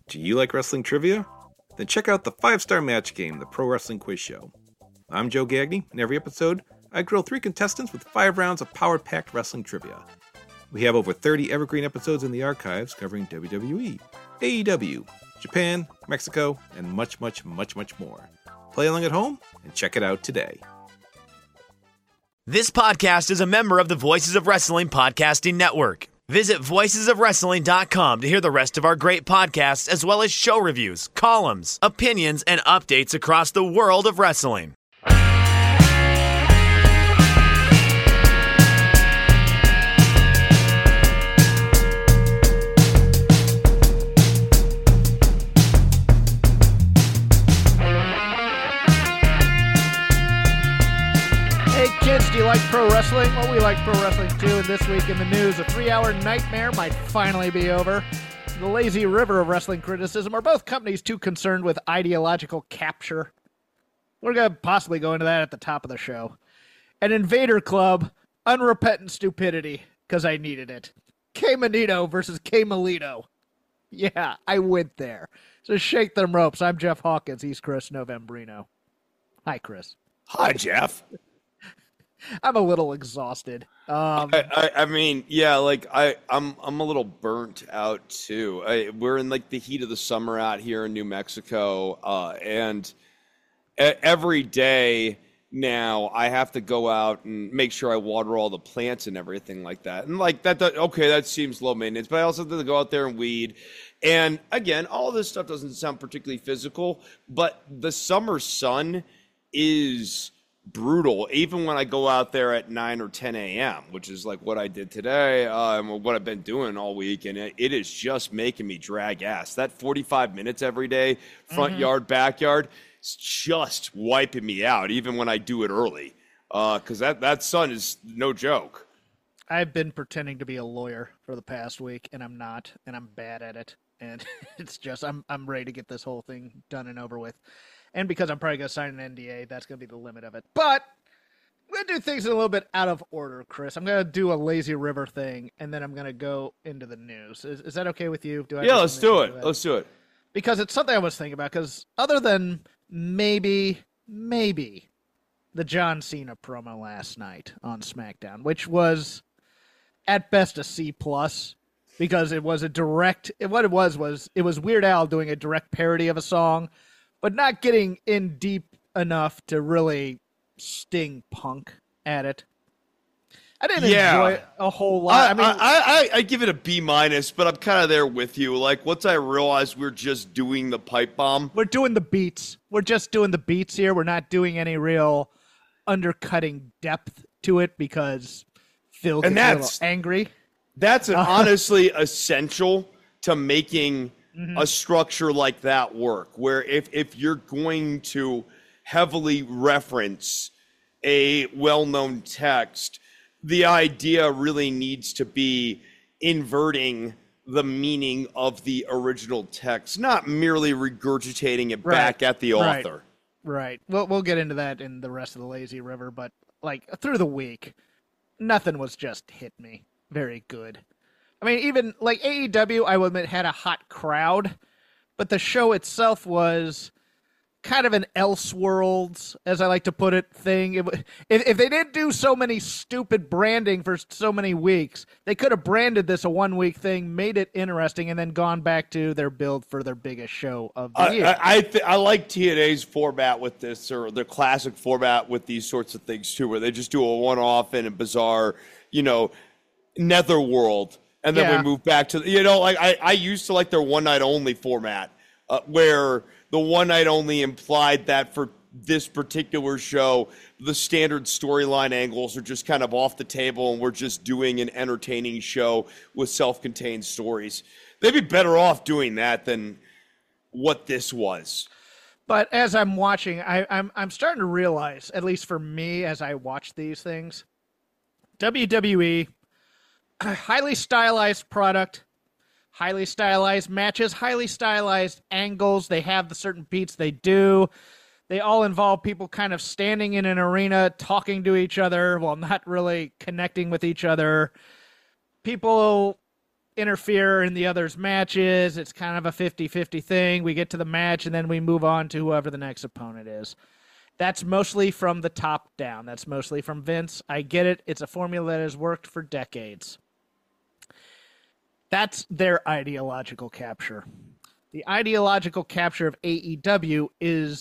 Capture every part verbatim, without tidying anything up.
Do you like wrestling trivia? Then check out the five-star match game, the Pro Wrestling Quiz Show. I'm Joe Gagney, and every episode, I grill three contestants with five rounds of power-packed wrestling trivia. We have over thirty evergreen episodes in the archives covering W W E, A E W, Japan, Mexico, and much, much, much, much more. Play along at home and check it out today. This podcast is a member of the Voices of Wrestling Podcasting Network. Visit voices of wrestling dot com to hear the rest of our great podcasts, as well as show reviews, columns, opinions, and updates across the world of wrestling. Kids, do you like pro wrestling? Well, we like pro wrestling too, and this week in the news, a three-hour nightmare might finally be over. The lazy river of wrestling criticism. Are both companies too concerned with ideological capture? We're going to possibly go into that at the top of the show. An Invader Club, unrepentant stupidity, because I needed it. K Manito versus K Melito. Yeah, I went there. So shake them ropes. I'm Jeff Hawkins. He's Chris Novembrino. Hi, Chris. Hi, Jeff. I'm a little exhausted. Um, I, I, I mean, yeah, like I, I'm, I'm a little burnt out too. I, we're in like the heat of the summer out here in New Mexico, uh, and a- every day now I have to go out and make sure I water all the plants and everything like that. And like that, that okay, that seems low maintenance, but I also have to go out there and weed. And again, all this stuff doesn't sound particularly physical, but the summer sun is brutal, even when I go out there at nine or ten a.m., which is like what I did today, um, what I've been doing all week, and it, it is just making me drag ass. That forty-five minutes every day, front mm-hmm. yard, backyard, it's just wiping me out, even when I do it early, because uh, that, that sun is no joke. I've been pretending to be a lawyer for the past week, and I'm not, and I'm bad at it, and it's just, I'm I'm ready to get this whole thing done and over with. And because I'm probably going to sign an N D A, that's going to be the limit of it. But I'm going to do things a little bit out of order, Chris. I'm going to do a lazy river thing, and then I'm going to go into the news. Is, is that okay with you? Do I yeah, let's do it. Let's do it. Because it's something I was thinking about. Because other than maybe, maybe the John Cena promo last night on SmackDown, which was at best a C plus, because it was a direct. What it was was it was Weird Al doing a direct parody of a song, but not getting in deep enough to really sting Punk at it. I didn't yeah. enjoy a whole lot. I, I mean, I, I, I give it a B minus, but I'm kind of there with you. Like, once I realized we're just doing the pipe bomb, we're doing the beats. We're just doing the beats here. We're not doing any real undercutting depth to it because Phil gets a little angry. That's an, uh, honestly essential to making Mm-hmm. a structure like that work, where if, if you're going to heavily reference a well-known text, the idea really needs to be inverting the meaning of the original text, not merely regurgitating it right. back at the right. author. Right. Well, we'll get into that in the rest of the Lazy River, but like through the week, nothing was just hit me very good. I mean, even like A E W, I would admit, had a hot crowd, but the show itself was kind of an Elseworlds, as I like to put it, thing. It, if, if they didn't do so many stupid branding for so many weeks, they could have branded this a one-week thing, made it interesting, and then gone back to their build for their biggest show of the I, year. I, I, th- I like T N A's format with this, or their classic format with these sorts of things, too, where they just do a one-off in a bizarre, you know, netherworld. And then yeah. we move back to, you know, like I, I used to like their one night only format, uh, where the one night only implied that for this particular show, the standard storyline angles are just kind of off the table and we're just doing an entertaining show with self-contained stories. They'd be better off doing that than what this was. But as I'm watching, I, I'm I'm starting to realize, at least for me, as I watch these things, W W E, highly stylized product, highly stylized matches, highly stylized angles. They have the certain beats they do. They all involve people kind of standing in an arena, talking to each other while not really connecting with each other. People interfere in the other's matches. It's kind of a fifty-fifty thing. We get to the match, and then we move on to whoever the next opponent is. That's mostly from the top down. That's mostly from Vince. I get it. It's a formula that has worked for decades. That's their ideological capture. The ideological capture of A E W is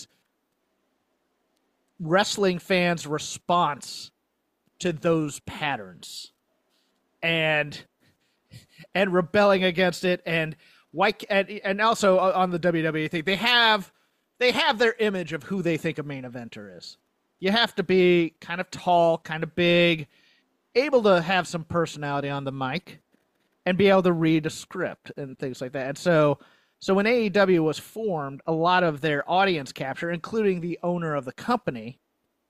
wrestling fans' response to those patterns and and rebelling against it, and why and, and also on the W W E thing, they have they have their image of who they think a main eventer is. You have to be kind of tall, kind of big, able to have some personality on the mic, and be able to read a script and things like that. And so so when A E W was formed, a lot of their audience capture, including the owner of the company,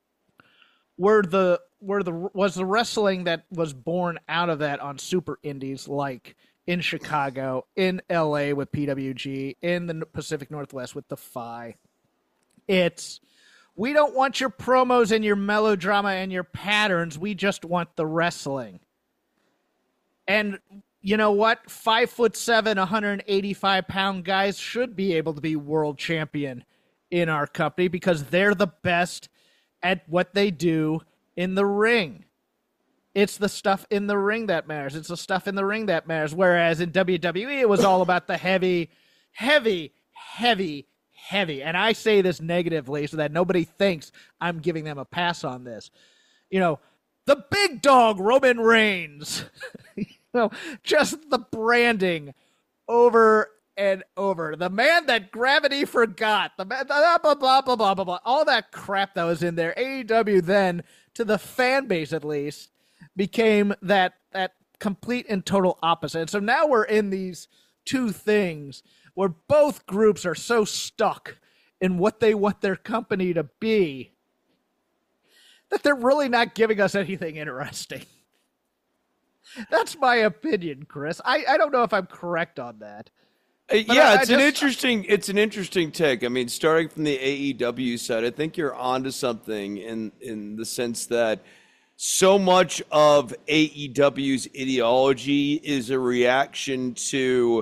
were the were the was the wrestling that was born out of that on super indies, like in Chicago, in L A with P W G, in the Pacific Northwest with Defy. It's, we don't want your promos and your melodrama and your patterns. We just want the wrestling. And you know what? Five foot seven, one hundred eighty-five pound guys should be able to be world champion in our company because they're the best at what they do in the ring. It's the stuff in the ring that matters. It's the stuff in the ring that matters. Whereas in W W E, it was all about the heavy, heavy, heavy, heavy. And I say this negatively so that nobody thinks I'm giving them a pass on this. You know, the big dog, Roman Reigns. you know, just the branding over and over. The man that gravity forgot. The man, blah, blah, blah, blah, blah, blah, blah. All that crap that was in there. A E W then, to the fan base at least, became that that complete and total opposite. And so now we're in these two things where both groups are so stuck in what they want their company to be that they're really not giving us anything interesting. That's my opinion, Chris. I, I don't know if I'm correct on that. Uh, yeah, I, it's I an just, interesting it's an interesting take. I mean, starting from the A E W side, I think you're onto something in in the sense that so much of A E W's ideology is a reaction to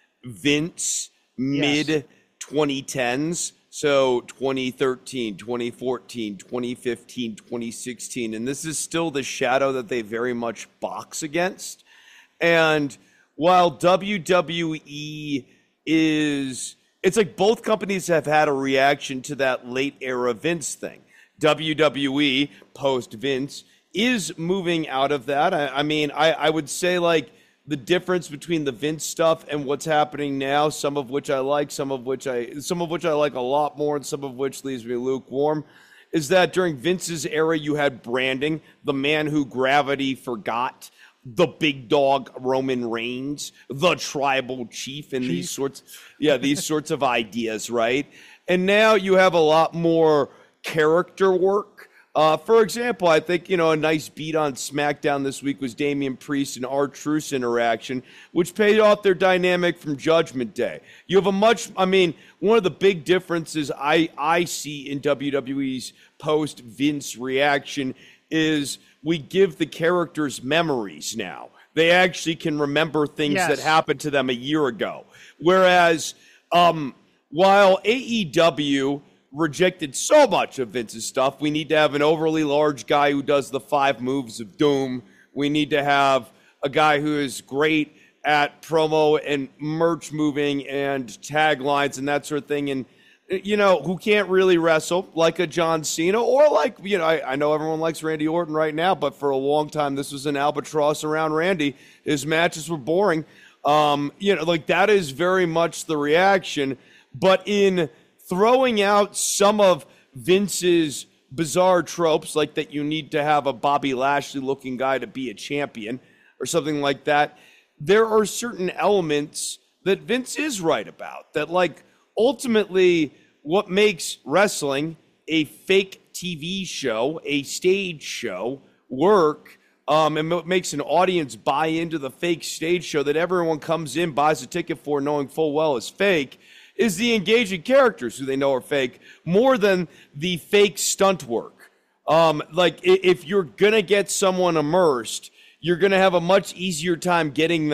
Vince mid twenty tens. So twenty thirteen, twenty fourteen, twenty fifteen, twenty sixteen, and this is still the shadow that they very much box against. And while W W E is, it's like both companies have had a reaction to that late era Vince thing. W W E, post Vince, is moving out of that. I, I mean, I, I would say like the difference between the Vince stuff and what's happening now, some of which I like, some of which I, some of which I like a lot more, and some of which leaves me lukewarm, is that during Vince's era, you had branding, the man who gravity forgot, the big dog Roman Reigns, the tribal chief, and chief. these sorts, yeah, these sorts of ideas, right? And now you have a lot more character work. Uh, for example, I think, you know, a nice beat on SmackDown this week was Damian Priest and R-Truth interaction, which paid off their dynamic from Judgment Day. You have a much, I mean, one of the big differences I, I see in W W E's post-Vince reaction is we give the characters memories now. They actually can remember things yes. that happened to them a year ago. Whereas, um, while A E W rejected so much of Vince's stuff, we need to have an overly large guy who does the five moves of doom. We need to have a guy who is great at promo and merch moving and taglines and that sort of thing. And, you know, who can't really wrestle like a John Cena or like, you know, I, I know everyone likes Randy Orton right now, but for a long time, this was an albatross around Randy. His matches were boring. Um, you know, like that is very much the reaction. But in throwing out some of Vince's bizarre tropes, like that you need to have a Bobby Lashley-looking guy to be a champion or something like that, there are certain elements that Vince is right about. That, like, ultimately what makes wrestling a fake T V show, a stage show, work, um, and what makes an audience buy into the fake stage show that everyone comes in, buys a ticket for, knowing full well is fake, is the engaging characters who they know are fake, more than the fake stunt work. Um, like, if you're going to get someone immersed, you're going to have a much easier time getting them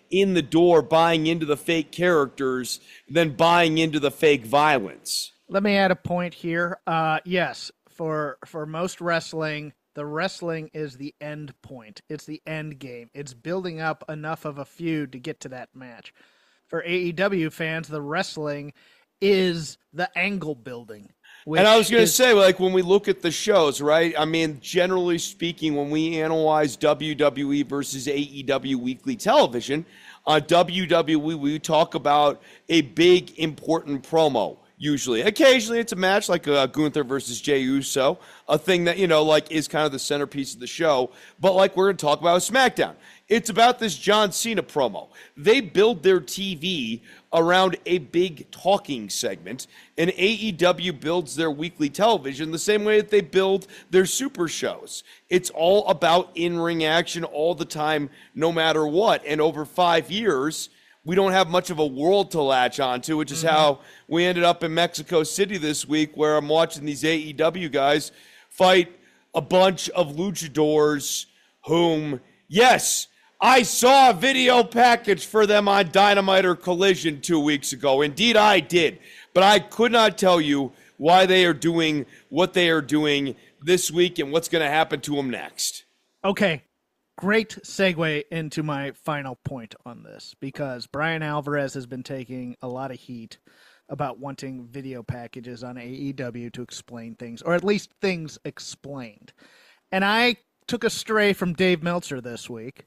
in the door buying into the fake characters than buying into the fake violence. Let me add a point here. Uh, yes, for for most wrestling, the wrestling is the end point. It's the end game. It's building up enough of a feud to get to that match. For A E W fans, the wrestling is the angle building. And I was going to is- say, like, when we look at the shows, right? I mean, generally speaking, when we analyze W W E versus A E W weekly television, on W W E, we talk about a big, important promo. Usually, occasionally it's a match like uh, Gunther versus Jey Uso, a thing that, you know, like is kind of the centerpiece of the show. But like we're going to talk about SmackDown, it's about this John Cena promo. They build their T V around a big talking segment, and A E W builds their weekly television the same way that they build their super shows. It's all about in-ring action all the time, no matter what. And over five years, we don't have much of a world to latch onto, which is mm-hmm. how we ended up in Mexico City this week, where I'm watching these A E W guys fight a bunch of luchadors whom, yes, I saw a video package for them on Dynamite or Collision two weeks ago. Indeed, I did. But I could not tell you why they are doing what they are doing this week and what's going to happen to them next. Okay. Great segue into my final point on this, because Brian Alvarez has been taking a lot of heat about wanting video packages on A E W to explain things, or at least things explained. And I took a stray from Dave Meltzer this week,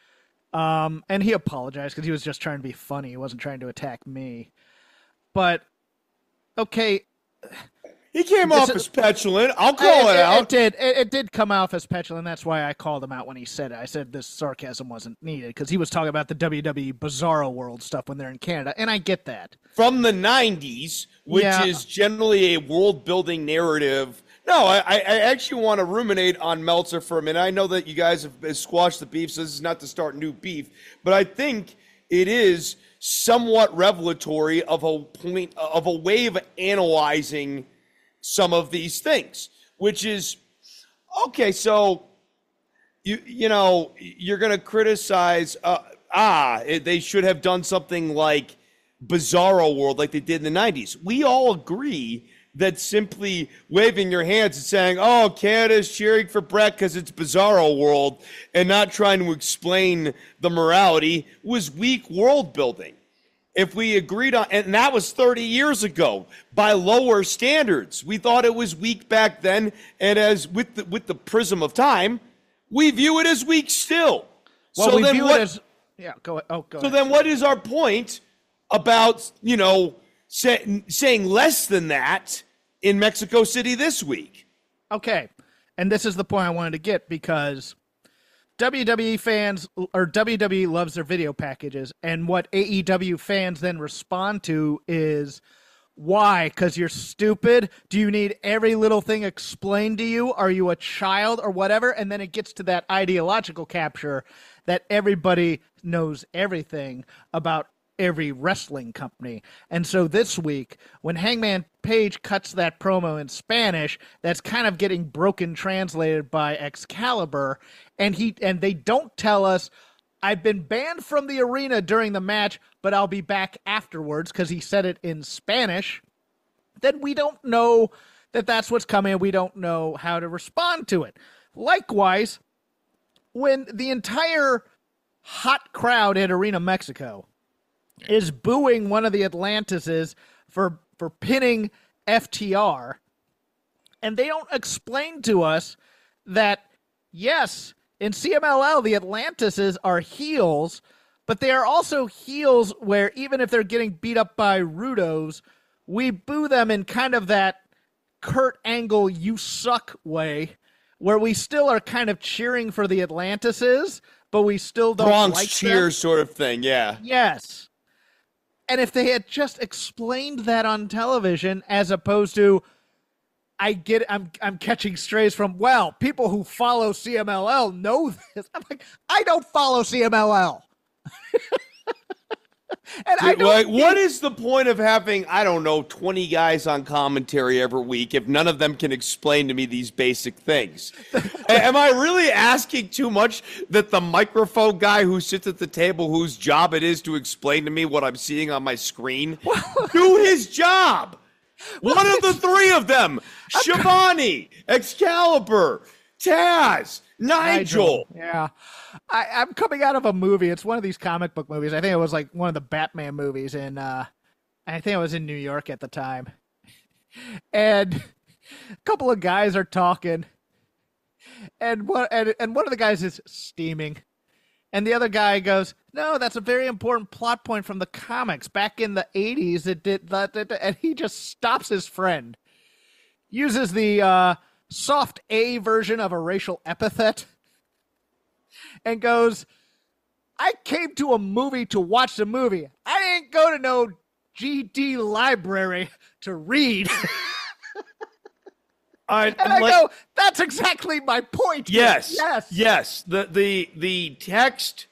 um, and he apologized because he was just trying to be funny. He wasn't trying to attack me. But, okay... He came this off is, as petulant. I'll call it, it, it out. It did. It, it did come off as petulant. That's why I called him out when he said it. I said this sarcasm wasn't needed because he was talking about the W W E Bizarro World stuff when they're in Canada, and I get that. From the nineties, which yeah. is generally a world-building narrative. No, I, I actually want to ruminate on Meltzer for a minute. I know that you guys have squashed the beef, so this is not to start new beef, but I think it is somewhat revelatory of a point of a way of analyzing some of these things, which is, okay, so, you you know, you're going to criticize, uh, ah, it, they should have done something like Bizarro World like they did in the nineties. We all agree that simply waving your hands and saying, oh, Canada's cheering for Brett because it's Bizarro World, and not trying to explain the morality was weak world building. If we agreed on, and that was thirty years ago, by lower standards. We thought it was weak back then, and as with the, with the prism of time, we view it as weak still. Well, so we then view what, it as, yeah, go ahead. Oh, go So ahead. then what is our point about, you know, say, saying less than that in Mexico City this week? Okay, and this is the point I wanted to get, because W W E fans, or W W E loves their video packages, and what A E W fans then respond to is, why? Because you're stupid? Do you need every little thing explained to you? Are you a child or whatever? And then it gets to that ideological capture that everybody knows everything about every wrestling company. And so this week, when Hangman Page cuts that promo in Spanish, that's kind of getting broken translated by Excalibur, and he and they don't tell us, I've been banned from the arena during the match, but I'll be back afterwards, because he said it in Spanish, then we don't know that that's what's coming. We don't know how to respond to it. Likewise, when the entire hot crowd at Arena Mexico is booing one of the Atlantises for for pinning F T R, and they don't explain to us that, yes, in C M L L, the Atlantises are heels, but they are also heels where even if they're getting beat up by Rudos, we boo them in kind of that Kurt Angle, you suck way, where we still are kind of cheering for the Atlantises, but we still don't Bronx like cheer them. Sort of thing, yeah. Yes. And if they had just explained that on television, as opposed to, I get, I'm, I'm catching strays from, well, people who follow C M L L know this. I'm like, I don't follow C M L L. And I don't like, think... what is the point of having, I don't know, twenty guys on commentary every week if none of them can explain to me these basic things? Am I really asking too much that the microphone guy who sits at the table, whose job it is to explain to me what I'm seeing on my screen, do his job? One of the three of them, Shivani, Excalibur, Taz, Nigel. Nigel. Yeah. I, I'm coming out of a movie. It's one of these comic book movies. I think it was like one of the Batman movies in, uh, I think it was in New York at the time. And a couple of guys are talking. And one, and, and one of the guys is steaming. And the other guy goes, no, that's a very important plot point from the comics. Back in the eighties, it did that. And he just stops his friend. Uses the uh, soft A version of a racial epithet. And goes, I came to a movie to watch the movie. I didn't go to no G D library to read. I, and I like, go, that's exactly my point. Yes, here. yes, yes. The the the text.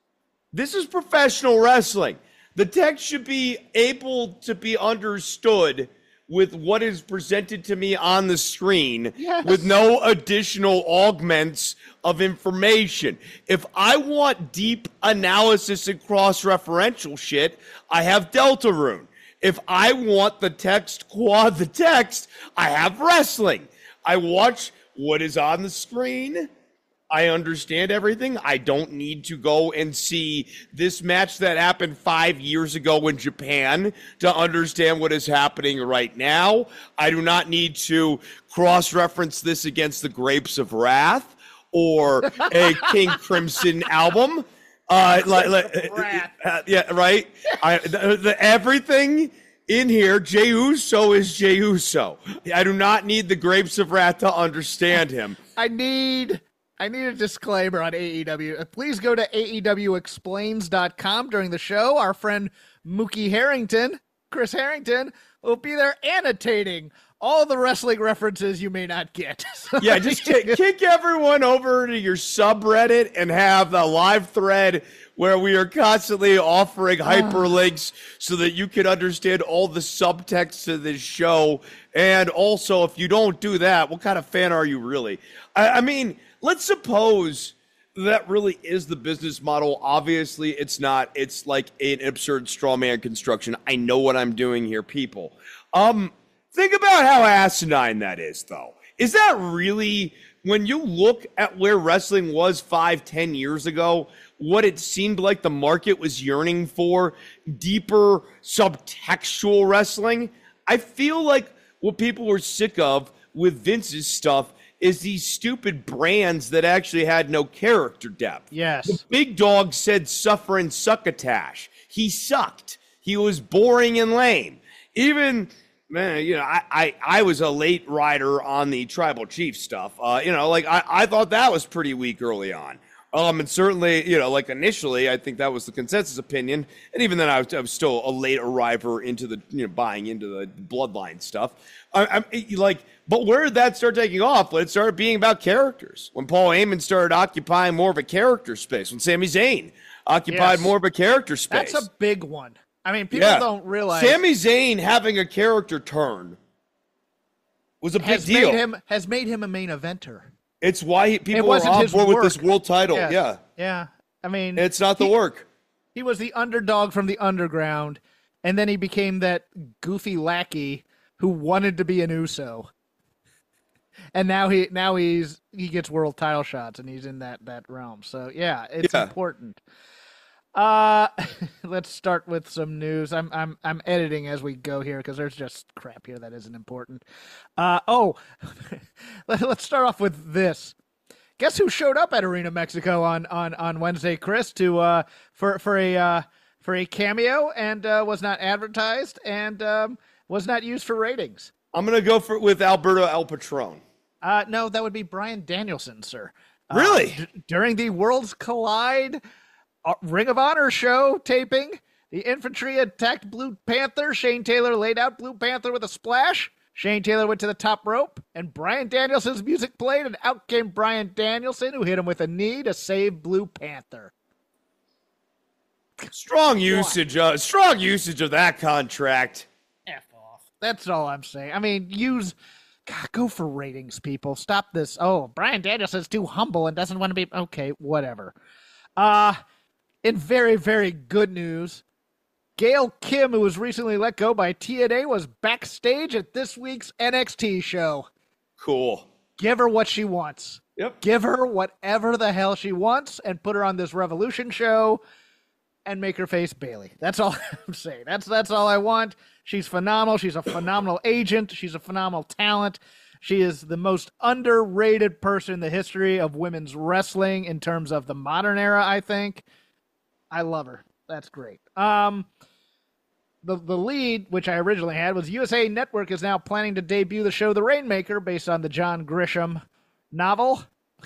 This is professional wrestling. The text should be able to be understood with what is presented to me on the screen, yes. with no additional augments of information. If I want deep analysis and cross-referential shit, I have Deltarune. If I want the text quad the text, I have wrestling. I watch what is on the screen. I understand everything. I don't need to go and see this match that happened five years ago in Japan to understand what is happening right now. I do not need to cross-reference this against the Grapes of Wrath or a King Crimson album. Uh, like, like, uh, yeah, right. I, the, the, everything in here, Jey Uso is Jey Uso. I do not need the Grapes of Wrath to understand him. I need. I need a disclaimer on A E W. Please go to A E W explains dot com during the show. Our friend Mookie Harrington, Chris Harrington, will be there annotating all the wrestling references you may not get. Yeah, just kick, kick everyone over to your subreddit and have the live thread where we are constantly offering hyperlinks so that you can understand all the subtext of this show. And also, if you don't do that, what kind of fan are you really? I, I mean... Let's suppose that really is the business model. Obviously, it's not. It's like an absurd straw man construction. I know what I'm doing here, people. Um, think about how asinine that is, though. Is that really, when you look at where wrestling was five, ten years ago, what it seemed like the market was yearning for, deeper subtextual wrestling? I feel like what people were sick of with Vince's stuff is these stupid brands that actually had no character depth. Yes. The big dog said suffer and succotash. He sucked. He was boring and lame. Even, man, you know, I, I, I was a late rider on the Tribal Chief stuff. Uh, you know, like, I, I thought that was pretty weak early on. Um, and certainly, you know, like initially, I think that was the consensus opinion. And even then, I was, I was still a late arriver into the, you know, buying into the Bloodline stuff. I, I'm like, but where did that start taking off? When it started being about characters. When Paul Heyman started occupying more of a character space. When Sami Zayn occupied yes. more of a character space. That's a big one. I mean, people yeah. don't realize. Sami Zayn having a character turn was a big has deal. Made him, has made him a main eventer. It's why he, people are on board work. with this world title. Yeah. yeah. Yeah. I mean, it's not the he, work. He was the underdog from the underground, and then he became that goofy lackey who wanted to be an Uso. And now he now he's he gets world title shots, and he's in that, that realm. So yeah, it's yeah. important. Uh, let's start with some news. I'm I'm I'm editing as we go here because there's just crap here that isn't important. Uh oh, Let, let's start off with this. Guess who showed up at Arena Mexico on on, on Wednesday, Chris, to uh for for a uh, for a cameo and uh, was not advertised and um, was not used for ratings. I'm gonna go for with Alberto El Patron. Uh, no, that would be Bryan Danielson, sir. Uh, Really? D- during the Worlds Collide Uh, Ring of Honor show taping, the infantry attacked Blue Panther. Shane Taylor laid out Blue Panther with a splash. Shane Taylor went to the top rope, and Bryan Danielson's music played, and out came Bryan Danielson, who hit him with a knee to save Blue Panther. Strong usage, uh, strong usage of that contract. F off. That's all I'm saying. I mean, use, God, go for ratings, people. Stop this. Oh, Bryan Danielson's too humble and doesn't want to be, okay, whatever. Uh, in very, very good news, Gail Kim, who was recently let go by T N A, was backstage at this week's N X T show. Cool. Give her what she wants. Yep. Give her whatever the hell she wants and put her on this Revolution show and make her face Bayley. That's all I'm saying. That's that's all I want. She's phenomenal. She's a phenomenal agent. She's a phenomenal talent. She is the most underrated person in the history of women's wrestling in terms of the modern era, I think. I love her. That's great. Um, the the lead, which I originally had, was U S A Network is now planning to debut the show The Rainmaker based on the John Grisham novel.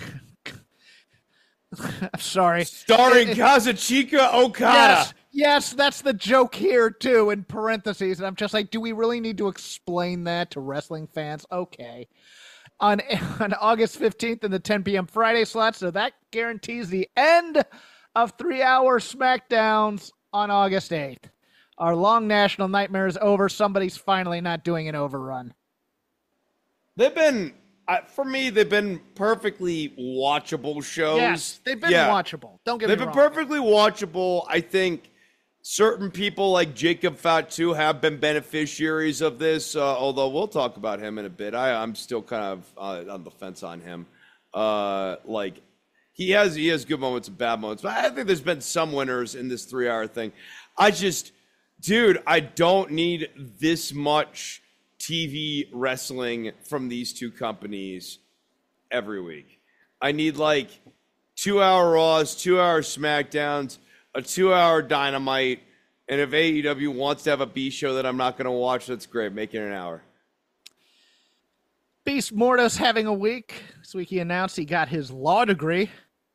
I'm sorry. Starring Kazuchika Okada. Yes, yes, that's the joke here, too, in parentheses. And I'm just like, do we really need to explain that to wrestling fans? Okay. On, on August fifteenth in the ten p.m. Friday slot, so that guarantees the end of three-hour SmackDowns on August eighth. Our long national nightmare is over. Somebody's finally not doing an overrun. They've been, uh, for me, they've been perfectly watchable shows. Yes, they've been yeah. watchable. Don't get they've me been wrong. perfectly watchable. I think certain people like Jacob Fatu have been beneficiaries of this, uh, although we'll talk about him in a bit. I, I'm still kind of uh, on the fence on him. Uh, like, he has he has good moments and bad moments, but I think there's been some winners in this three-hour thing. I just, dude, I don't need this much T V wrestling from these two companies every week. I need like two-hour Raws, two-hour SmackDowns, a two-hour Dynamite, and if A E W wants to have a B show that I'm not going to watch, that's great. Make it an hour. Beast Mortis having a week. This week he announced he got his law degree.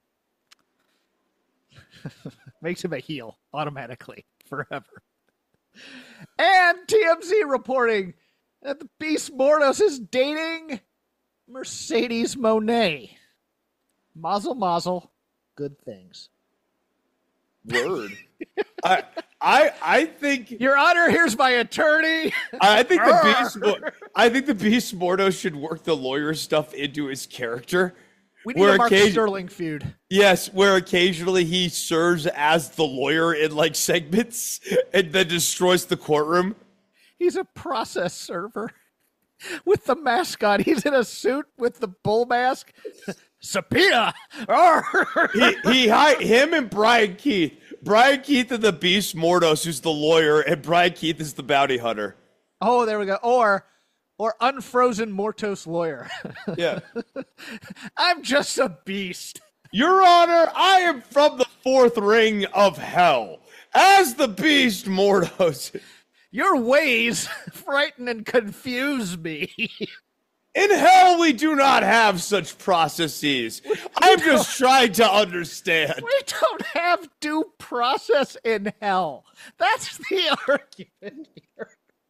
Makes him a heel automatically forever. And T M Z reporting that the Beast Mortis is dating Mercedes Moné. Mazel mazel. Good things. Word. I I I think Your Honor, here's my attorney. I think the Beast I think the Beast Mordo should work the lawyer stuff into his character. We need a Mark occasion- Sterling feud. Yes, where occasionally he serves as the lawyer in like segments and then destroys the courtroom. He's a process server with the mascot. He's in a suit with the bull mask. Subpoena. he he hi, him and Brian Keith. Brian Keith and the Beast Mordos, who's the lawyer, and Brian Keith is the bounty hunter. Oh, there we go. Or or unfrozen Mortos lawyer. Yeah. I'm just a beast. Your Honor, I am from the fourth ring of hell. As the Beast Mordos. Your ways frighten and confuse me. In hell, we do not have such processes. I'm just trying to understand. We don't have due process in hell. That's the argument here.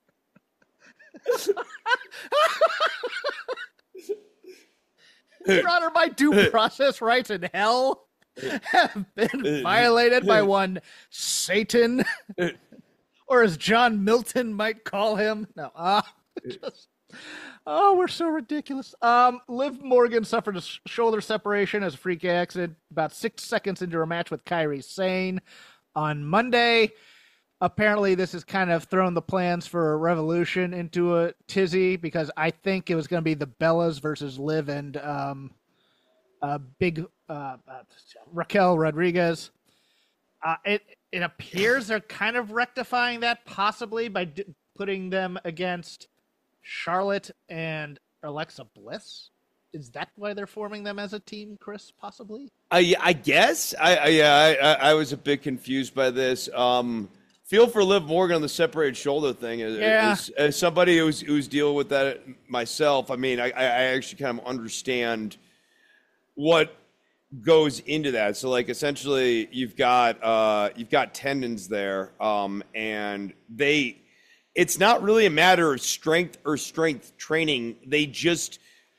Your Honor, my due process rights in hell have been violated by one Satan, or as John Milton might call him. No, uh, just, oh, we're so ridiculous. Um, Liv Morgan suffered a sh- shoulder separation as a freak accident about six seconds into her match with Kairi Sane on Monday. Apparently, this has kind of thrown the plans for a Revolution into a tizzy because I think it was going to be the Bellas versus Liv and um, uh, Big uh, uh, Raquel Rodriguez. Uh, it it appears they're kind of rectifying that possibly by d- putting them against Charlotte and Alexa Bliss. Is that why they're forming them as a team, Chris? Possibly. I I guess I, I yeah I, I was a bit confused by this. Um, Feel for Liv Morgan on the separated shoulder thing. As, Yeah. as, as somebody who's who's dealing with that myself, I mean, I, I actually kind of understand what goes into that. So, like, essentially, you've got uh, you've got tendons there, um, and they. It's not really a matter of strength or strength training. They just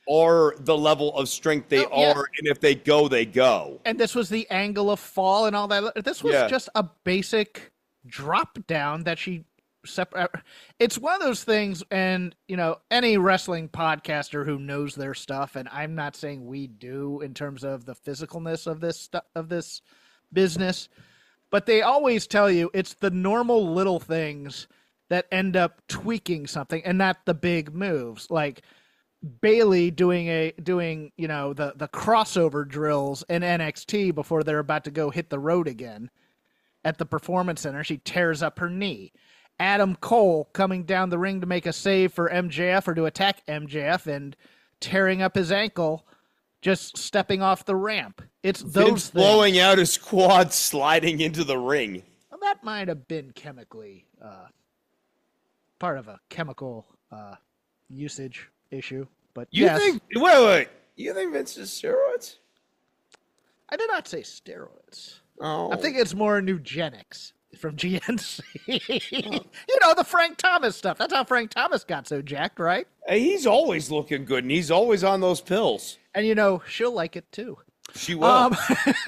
are the level of strength they Oh, yeah. are, and if they go, they go. And this was the angle of fall and all that. This was Yeah. just a basic drop down that she separate. It's one of those things, and you know, any wrestling podcaster who knows their stuff, and I'm not saying we do in terms of the physicalness of this stu- of this business, but they always tell you it's the normal little things that end up tweaking something, and not the big moves like Bailey doing a doing you know the the crossover drills in N X T before they're about to go hit the road again at the Performance Center. She tears up her knee. Adam Cole coming down the ring to make a save for M J F or to attack M J F and tearing up his ankle, just stepping off the ramp. It's those Vince things. blowing out his quad, sliding into the ring. Well, that might have been chemically uh, part of a chemical uh, usage issue. But You yes, think? Wait, wait. You think Vince is steroids? I did not say steroids. Oh, I think it's more Nugenics from G N C. You know, the Frank Thomas stuff. That's how Frank Thomas got so jacked, right? Hey, he's always looking good, and he's always on those pills. And, you know, she'll like it, too. She will. Um,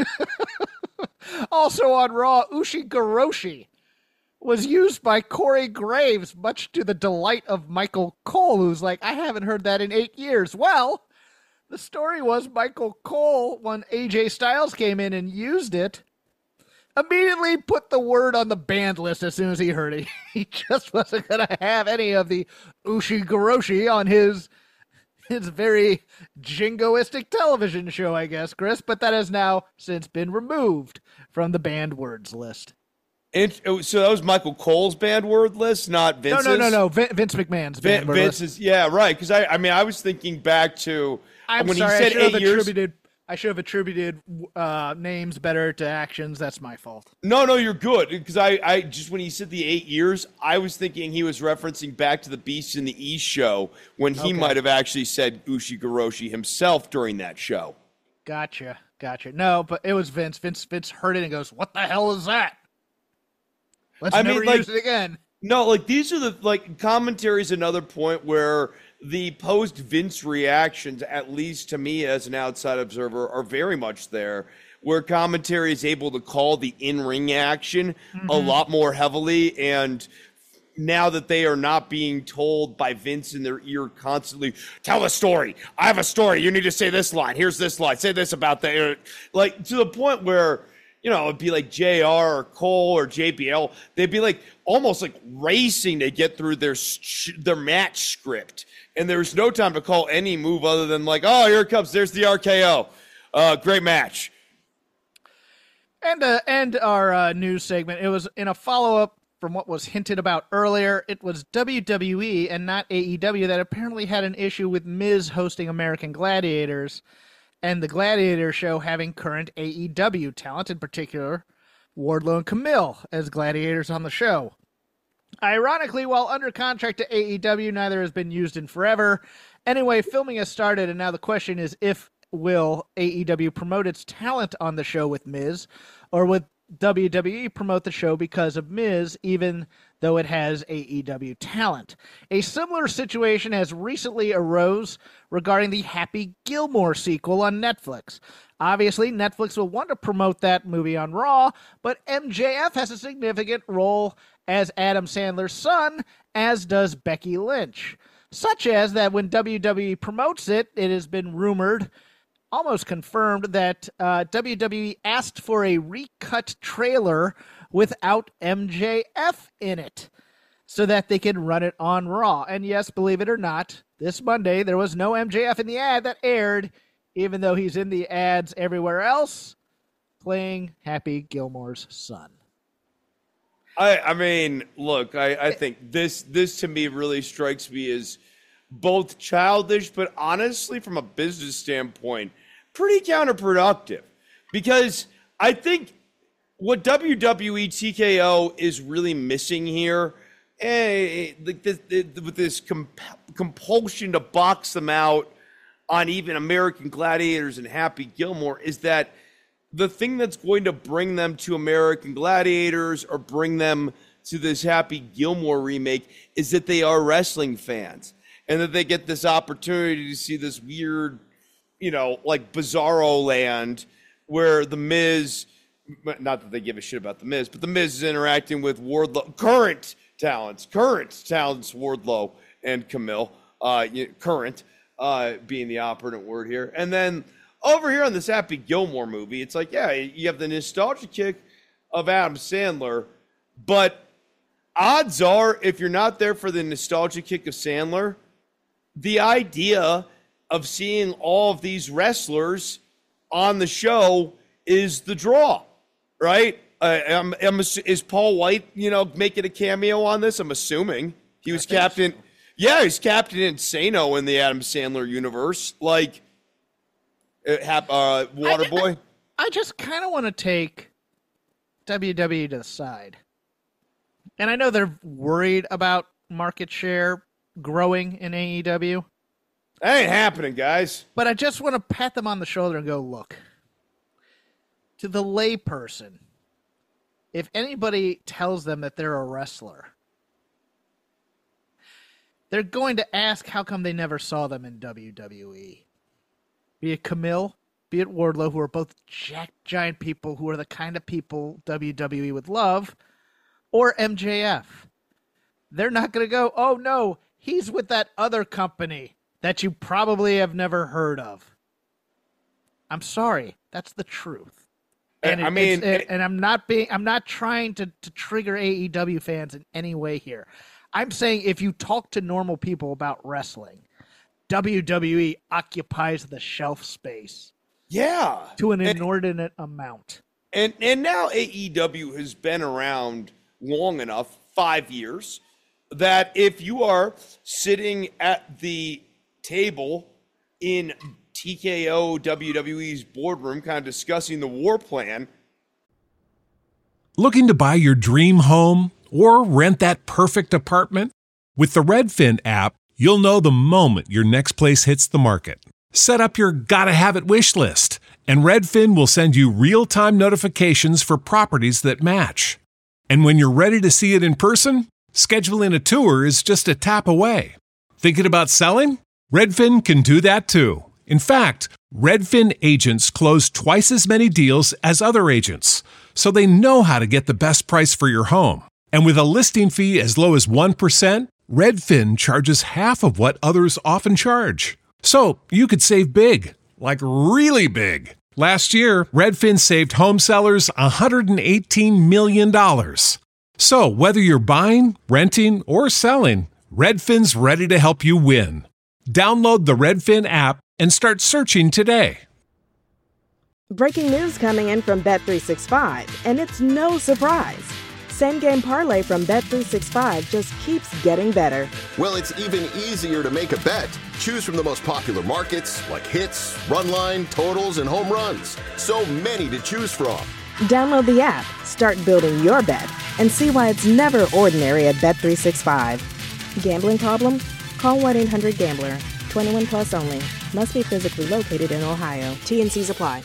also on Raw, Ushigoroshi was used by Corey Graves, much to the delight of Michael Cole, who's like, I haven't heard that in eight years. Well, the story was Michael Cole, when A J Styles came in and used it, immediately put the word on the banned list as soon as he heard it. He just wasn't going to have any of the Ushigoroshi on his his very jingoistic television show, I guess, Chris, but that has now since been removed from the banned words list. And, so that was Michael Cole's banned word list, not Vince's? No, no, no, no. Vin- Vince McMahon's banned Vin, word Vince's, list. yeah, right. Because I, I mean, I was thinking back to I'm when sorry, he I said should have eight years. attributed. I should have attributed uh, names better to actions. That's my fault. No, no, you're good. Because I, I just when he said the eight years, I was thinking he was referencing back to the Beast in the East show when he Okay. might have actually said Ushigoroshi himself during that show. Gotcha, gotcha. No, but it was Vince. Vince, Vince heard it and goes, "What the hell is that? Let's I never mean, like- use it again." No, like these are the like commentary is another point where the post Vince reactions, at least to me as an outside observer, are very much there. Where commentary is able to call the in-ring action Mm-hmm. a lot more heavily, and now that they are not being told by Vince in their ear constantly, tell a story. I have a story. You need to say this line. Here's this line. Say this about the like to the point where. You know, it'd be like J R or Cole or J B L. They'd be like almost like racing to get through their sh- their match script, and there's no time to call any move other than like, oh, here it comes. There's the R K O. Uh, great match. And uh, and our uh, news segment. It was in a follow up from what was hinted about earlier. It was W W E and not A E W that apparently had an issue with Miz hosting American Gladiators, and the Gladiator show having current A E W talent, in particular Wardlow and Camille as gladiators on the show. Ironically, while under contract to A E W, neither has been used in forever. Anyway, filming has started, and now the question is if will A E W promote its talent on the show with Miz, or would W W E promote the show because of Miz, even though it has A E W talent? A similar situation has recently arose regarding the Happy Gilmore sequel on Netflix. Obviously, Netflix will want to promote that movie on Raw, but M J F has a significant role as Adam Sandler's son, as does Becky Lynch. Such as that when W W E promotes it, it has been rumored, almost confirmed, that uh, W W E asked for a recut trailer without M J F in it so that they can run it on Raw. And yes, believe it or not, this Monday there was no M J F in the ad that aired, even though he's in the ads everywhere else, playing Happy Gilmore's son. I, I mean, look, I, I think this this to me really strikes me as both childish, but honestly, from a business standpoint, pretty counterproductive. Because I think what W W E T K O is really missing here, eh, like this, with this comp- compulsion to box them out on even American Gladiators and Happy Gilmore, is that the thing that's going to bring them to American Gladiators or bring them to this Happy Gilmore remake is that they are wrestling fans. and that they get this opportunity to see this weird, you know, like Bizarro land where the Miz, not that they give a shit about the Miz, but the Miz is interacting with Wardlow, current talents, current talents, Wardlow and Camille, uh, current uh, being the operative word here. And then over here on this Happy Gilmore movie, it's like, yeah, you have the nostalgia kick of Adam Sandler, but odds are, if you're not there for the nostalgia kick of Sandler, the idea of seeing all of these wrestlers on the show is the draw, right? Uh, I'm, I'm, is Paul White, you know, making a cameo on this? I'm assuming he was Captain. So. Yeah, he's Captain Insano in the Adam Sandler universe, like uh, Waterboy. I, I just kind of want to take W W E to the side. And I know they're worried about market share growing in A E W. That ain't happening, guys. But I just want to pat them on the shoulder and go, look, to the layperson, if anybody tells them that they're a wrestler, they're going to ask how come they never saw them in W W E. Be it Camille, be it Wardlow, who are both jack giant people who are the kind of people W W E would love, or M J F. They're not going to go, oh no, he's with that other company that you probably have never heard of. I'm sorry, that's the truth. And I it, mean, it, and I'm not being, I'm not trying to, to trigger A E W fans in any way here. I'm saying if you talk to normal people about wrestling, W W E occupies the shelf space. Yeah. To an and, inordinate amount. And and now A E W has been around long enough, five years, that if you are sitting at the table in T K O W W E's boardroom kind of discussing the war plan. Looking to buy your dream home or rent that perfect apartment? With the Redfin app, you'll know the moment your next place hits the market. Set up your gotta-have-it wish list, and Redfin will send you real-time notifications for properties that match. And when you're ready to see it in person, scheduling a tour is just a tap away. Thinking about selling? Redfin can do that too. In fact, Redfin agents close twice as many deals as other agents, so they know how to get the best price for your home. And with a listing fee as low as one percent, Redfin charges half of what others often charge. So you could save big, like really big. Last year, Redfin saved home sellers one hundred eighteen million dollars. So whether you're buying, renting, or selling, Redfin's ready to help you win. Download the Redfin app and start searching today. Breaking news coming in from Bet three sixty-five, and it's no surprise. Same Game Parlay from Bet three sixty-five just keeps getting better. Well, it's even easier to make a bet. Choose from the most popular markets like hits, run line, totals, and home runs. So many to choose from. Download the app, start building your bet, and see why it's never ordinary at Bet three sixty-five. Gambling problem? Call one eight hundred gambler. twenty-one plus only. Must be physically located in Ohio. T and C's apply.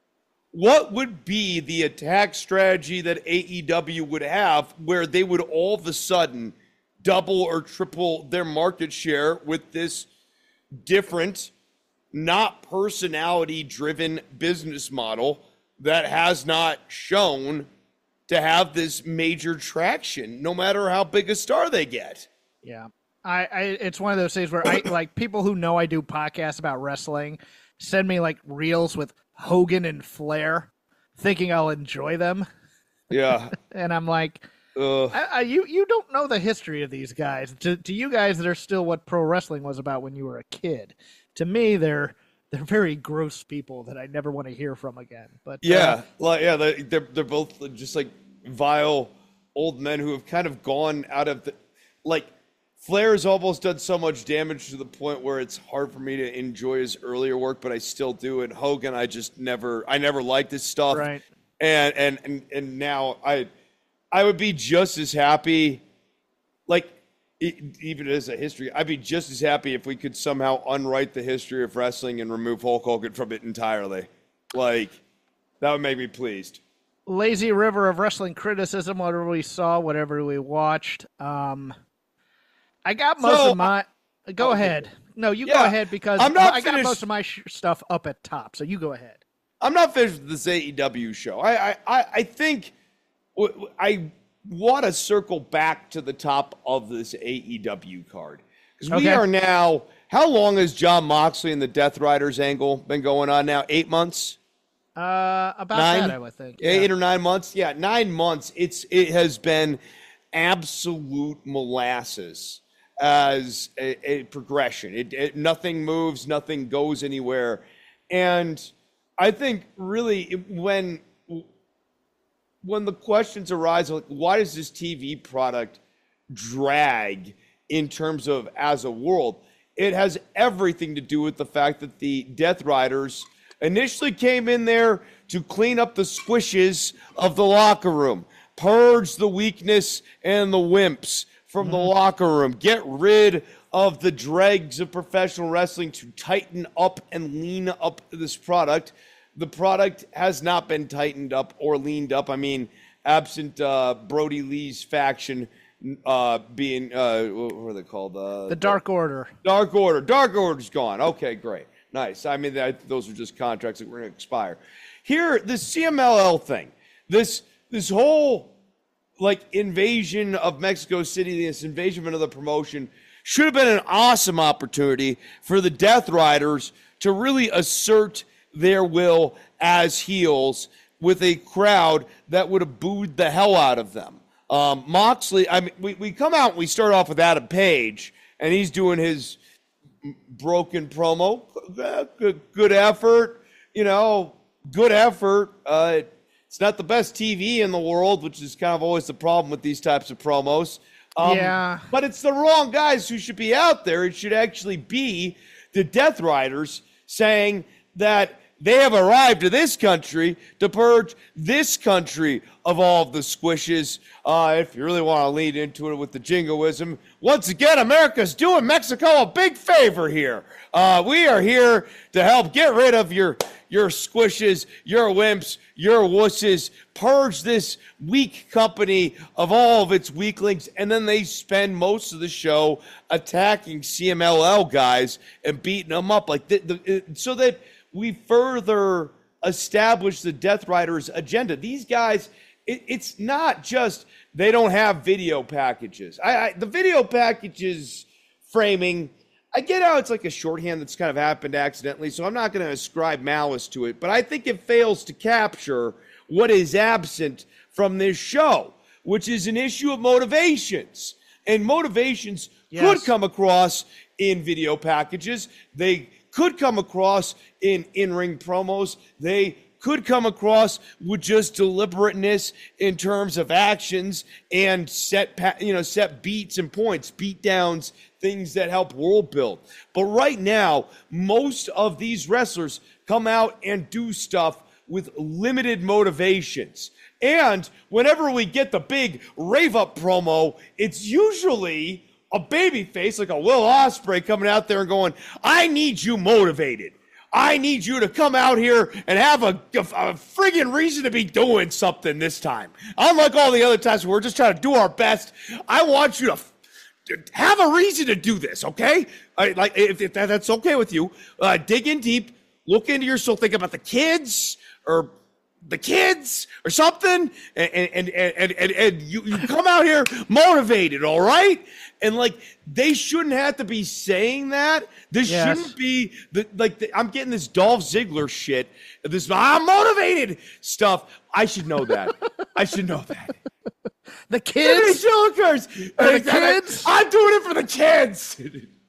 What would be the attack strategy that A E W would have where they would all of a sudden double or triple their market share with this different, not personality-driven business model that has not shown to have this major traction, no matter how big a star they get? Yeah. I, I it's one of those things where I like people who know I do podcasts about wrestling send me like reels with Hogan and Flair, thinking I'll enjoy them. Yeah. And I'm like, I, I, you you don't know the history of these guys. To to you guys that are still what pro wrestling was about when you were a kid. To me, they're they're very gross people that I never want to hear from again. But yeah, uh, like yeah, they, they're they're both just like vile old men who have kind of gone out of the like. Flair has almost done so much damage to the point where it's hard for me to enjoy his earlier work, but I still do. And Hogan, I just never, I never liked his stuff. Right. And and and and now I, I would be just as happy, like it, even as a history, I'd be just as happy if we could somehow unwrite the history of wrestling and remove Hulk Hogan from it entirely. Like that would make me pleased. Lazy river of wrestling criticism. Whatever we saw, whatever we watched. Um. I got most so, of my. Go Oh, ahead. No, you Yeah. go ahead because I'm not I got finished- most of my sh- stuff up at top. So you go ahead. I'm not finished with this A E W show. I I, I, I think w- w- I want to circle back to the top of this A E W card. Because we Okay. are now, how long has John Moxley and the Death Riders angle been going on now? Eight months? Uh, about Nine? that, I would think. Eight Yeah. or nine months? Yeah, nine months. It's It has been absolute molasses as a, a progression. It, it nothing moves, nothing goes anywhere. And I think really it- when when the questions arise, like why does this T V product drag in terms of as a world? It has everything to do with the fact that the Death Riders initially came in there to clean up the squishes of the locker room, purge the weakness and the wimps from the locker room, get rid of the dregs of professional wrestling to tighten up and lean up this product. The product has not been tightened up or leaned up. I mean, absent uh, Brody Lee's faction uh, being, uh, what were they called? Uh, The Dark Order. Dark Order. Dark Order's gone. Okay, great. Nice. I mean, that, those are just contracts that were going to expire. Here, the C M L L thing, this this whole, like, invasion of Mexico City, this invasion of another promotion, should have been an awesome opportunity for the Death Riders to really assert their will as heels with a crowd that would have booed the hell out of them. Um, Moxley, I mean, we, we come out and we start off with Adam Page, and he's doing his broken promo. Good, good effort, you know, good effort. Uh, it's not the best T V in the world, which is kind of always the problem with these types of promos. Um, Yeah. But it's the wrong guys who should be out there. It should actually be the Death Riders saying that they have arrived to this country to purge this country of all of the squishes. Uh, if you really want to lead into it with the jingoism, once again, America's doing Mexico a big favor here. Uh, we are here to help get rid of your your squishes, your wimps, your wusses, purge this weak company of all of its weaklings, and then they spend most of the show attacking C M L L guys and beating them up like the, the, so that we further establish the Death Riders agenda. These guys, it, it's not just they don't have video packages. I, I the video packages framing, I get how it's like a shorthand that's kind of happened accidentally, so I'm not going to ascribe malice to it, but I think it fails to capture what is absent from this show, which is an issue of motivations. And motivations Yes. could come across in video packages. They could come across in in-ring promos. They could come across with just deliberateness in terms of actions and set, pa- you know, set beats and points, beat downs, things that help world build. But right now, most of these wrestlers come out and do stuff with limited motivations. And whenever we get the big rave up promo, it's usually a baby face like a Will Ospreay coming out there and going, I need you motivated. I need you to come out here and have a, a, a friggin' reason to be doing something this time. Unlike all the other times where we're just trying to do our best, I want you to f- have a reason to do this, okay? I, like if, if that, that's okay with you, uh, dig in deep, look into your soul, think about the kids or the kids or something, and and and and, and you, you come out here motivated, all right? And like they shouldn't have to be saying that. This Yes. shouldn't be the, like the, I'm getting this Dolph Ziggler shit, this I'm motivated stuff. I should know that. I should know that. The Kids, kids. the kids? I'm doing it for the kids.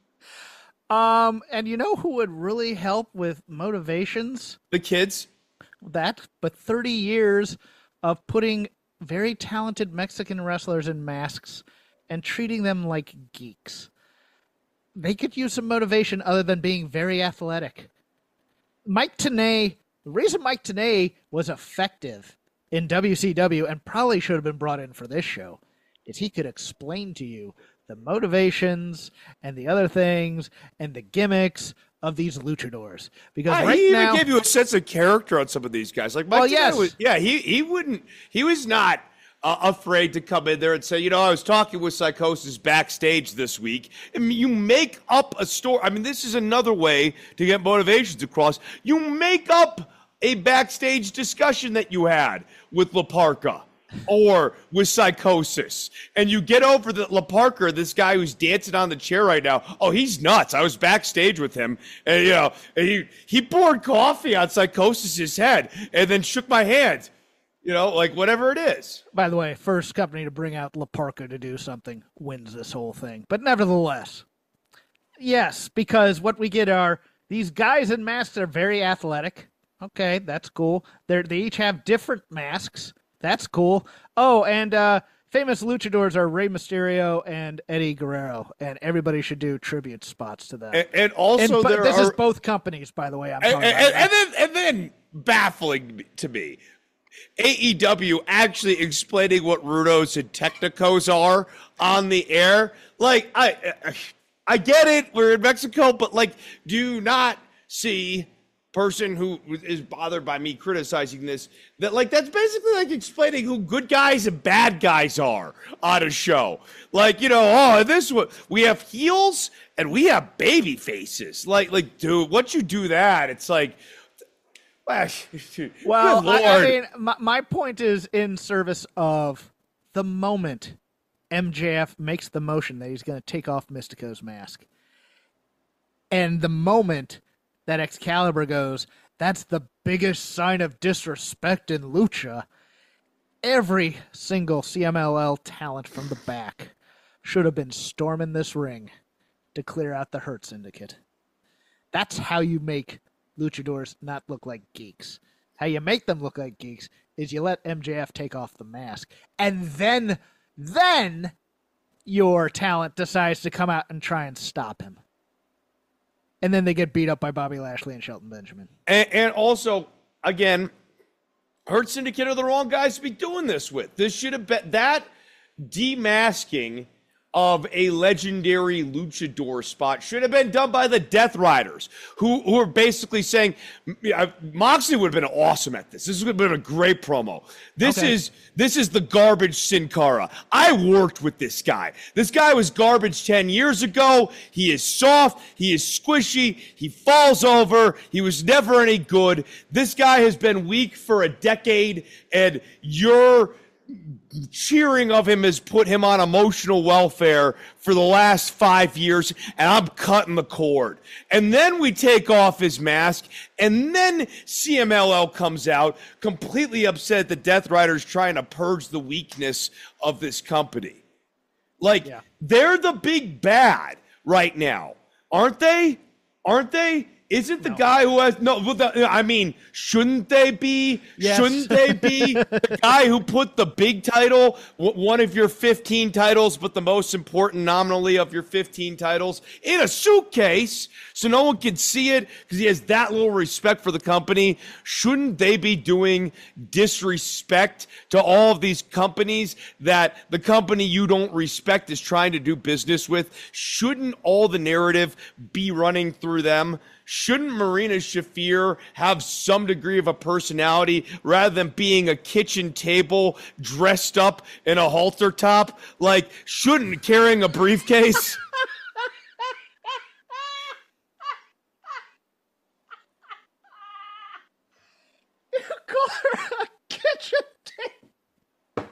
Um, and you know who would really help with motivations? The kids. That, but thirty years of putting very talented Mexican wrestlers in masks and treating them like geeks. They could use some motivation other than being very athletic. Mike Tenay, the reason Mike Tenay was effective in W C W and probably should have been brought in for this show is he could explain to you the motivations and the other things and the gimmicks of these luchadors. Because Ah, right he now, even gave you a sense of character on some of these guys. Like Mike Well, Tenay yes. was, yeah, he he wouldn't. He was not uh, afraid to come in there and say, you know, I was talking with Psychosis backstage this week. I mean, you make up a story. I mean, this is another way to get motivations across. You make up a backstage discussion that you had with La Parka or with Psychosis, and you get over that La Parker, this guy who's dancing on the chair right now, oh, he's nuts. I was backstage with him, and, you know, and he, he poured coffee on Psychosis's head and then shook my hand, you know, like whatever it is. By the way, first company to bring out La Parka to do something wins this whole thing. But nevertheless, yes, because what we get are these guys in masks that are very athletic. Okay, that's cool. They they each have different masks. That's cool. Oh, and uh, famous luchadors are Rey Mysterio and Eddie Guerrero, and everybody should do tribute spots to them. And, and also, and, there this are, is both companies, by the way. I'm and, talking and, about. and then and then baffling to me, A E W actually explaining what Rudos and Technicos are on the air. Like, I, I get it. We're in Mexico, but like, do you not see? Person who is bothered by me criticizing this, that like that's basically like explaining who good guys and bad guys are on a show. Like, you know, oh, this one we have heels and we have baby faces. Like, like, dude, once you do that, it's like, well, I, I mean, my, my point is in service of the moment M J F makes the motion that he's going to take off Mystico's mask, and the moment that Excalibur goes, that's the biggest sign of disrespect in Lucha. Every single C M L L talent from the back should have been storming this ring to clear out the Hurt Syndicate. That's how you make luchadors not look like geeks. How you make them look like geeks is you let M J F take off the mask. And then, then your talent decides to come out and try and stop him. And then they get beat up by Bobby Lashley and Shelton Benjamin. And, and also, again, Hurt Syndicate are the wrong guys to be doing this with. This should have been that demasking of a legendary luchador spot should have been done by the Death Riders, who, who are basically saying, Moxley would have been awesome at this. This would have been a great promo. This okay. is this is the garbage Sin Cara. I worked with this guy. This guy was garbage ten years ago. He is soft. He is squishy. He falls over. He was never any good. This guy has been weak for a decade, and you're cheering of him has put him on emotional welfare for the last five years, and I'm cutting the cord. And then we take off his mask, and then C M L L comes out completely upset at the Death Riders trying to purge the weakness of this company. Like, yeah. They're the big bad right now, aren't they? Aren't they? Isn't the no. guy who has no? I mean, shouldn't they be? Yes. Shouldn't they be the guy who put the big title, one of your fifteen titles, but the most important nominally of your fifteen titles, in a suitcase so no one can see it because he has that little respect for the company? Shouldn't they be doing disrespect to all of these companies that the company you don't respect is trying to do business with? Shouldn't all the narrative be running through them? Shouldn't Marina Shafir have some degree of a personality rather than being a kitchen table dressed up in a halter top? Like, shouldn't carrying a briefcase? You call her a kitchen table?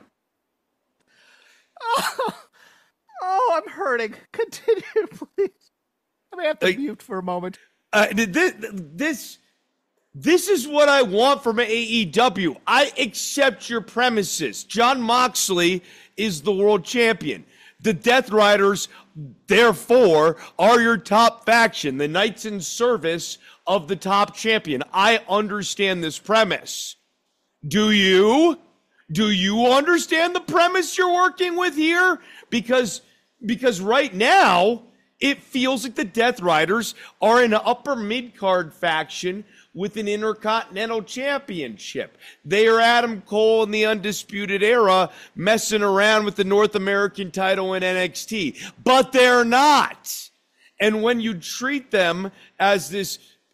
Oh, oh, I'm hurting. Continue, please. I may have to like, mute for a moment. Uh, this, this, this is what I want from A E W. I accept your premises. Jon Moxley is the world champion. The Death Riders, therefore, are your top faction, the knights in service of the top champion. I understand this premise. Do you? Do you understand the premise you're working with here? Because, because right now, it feels like the Death Riders are an upper mid-card faction with an Intercontinental Championship. They are Adam Cole in the Undisputed Era messing around with the North American title in N X T. But they're not. And when you treat them as this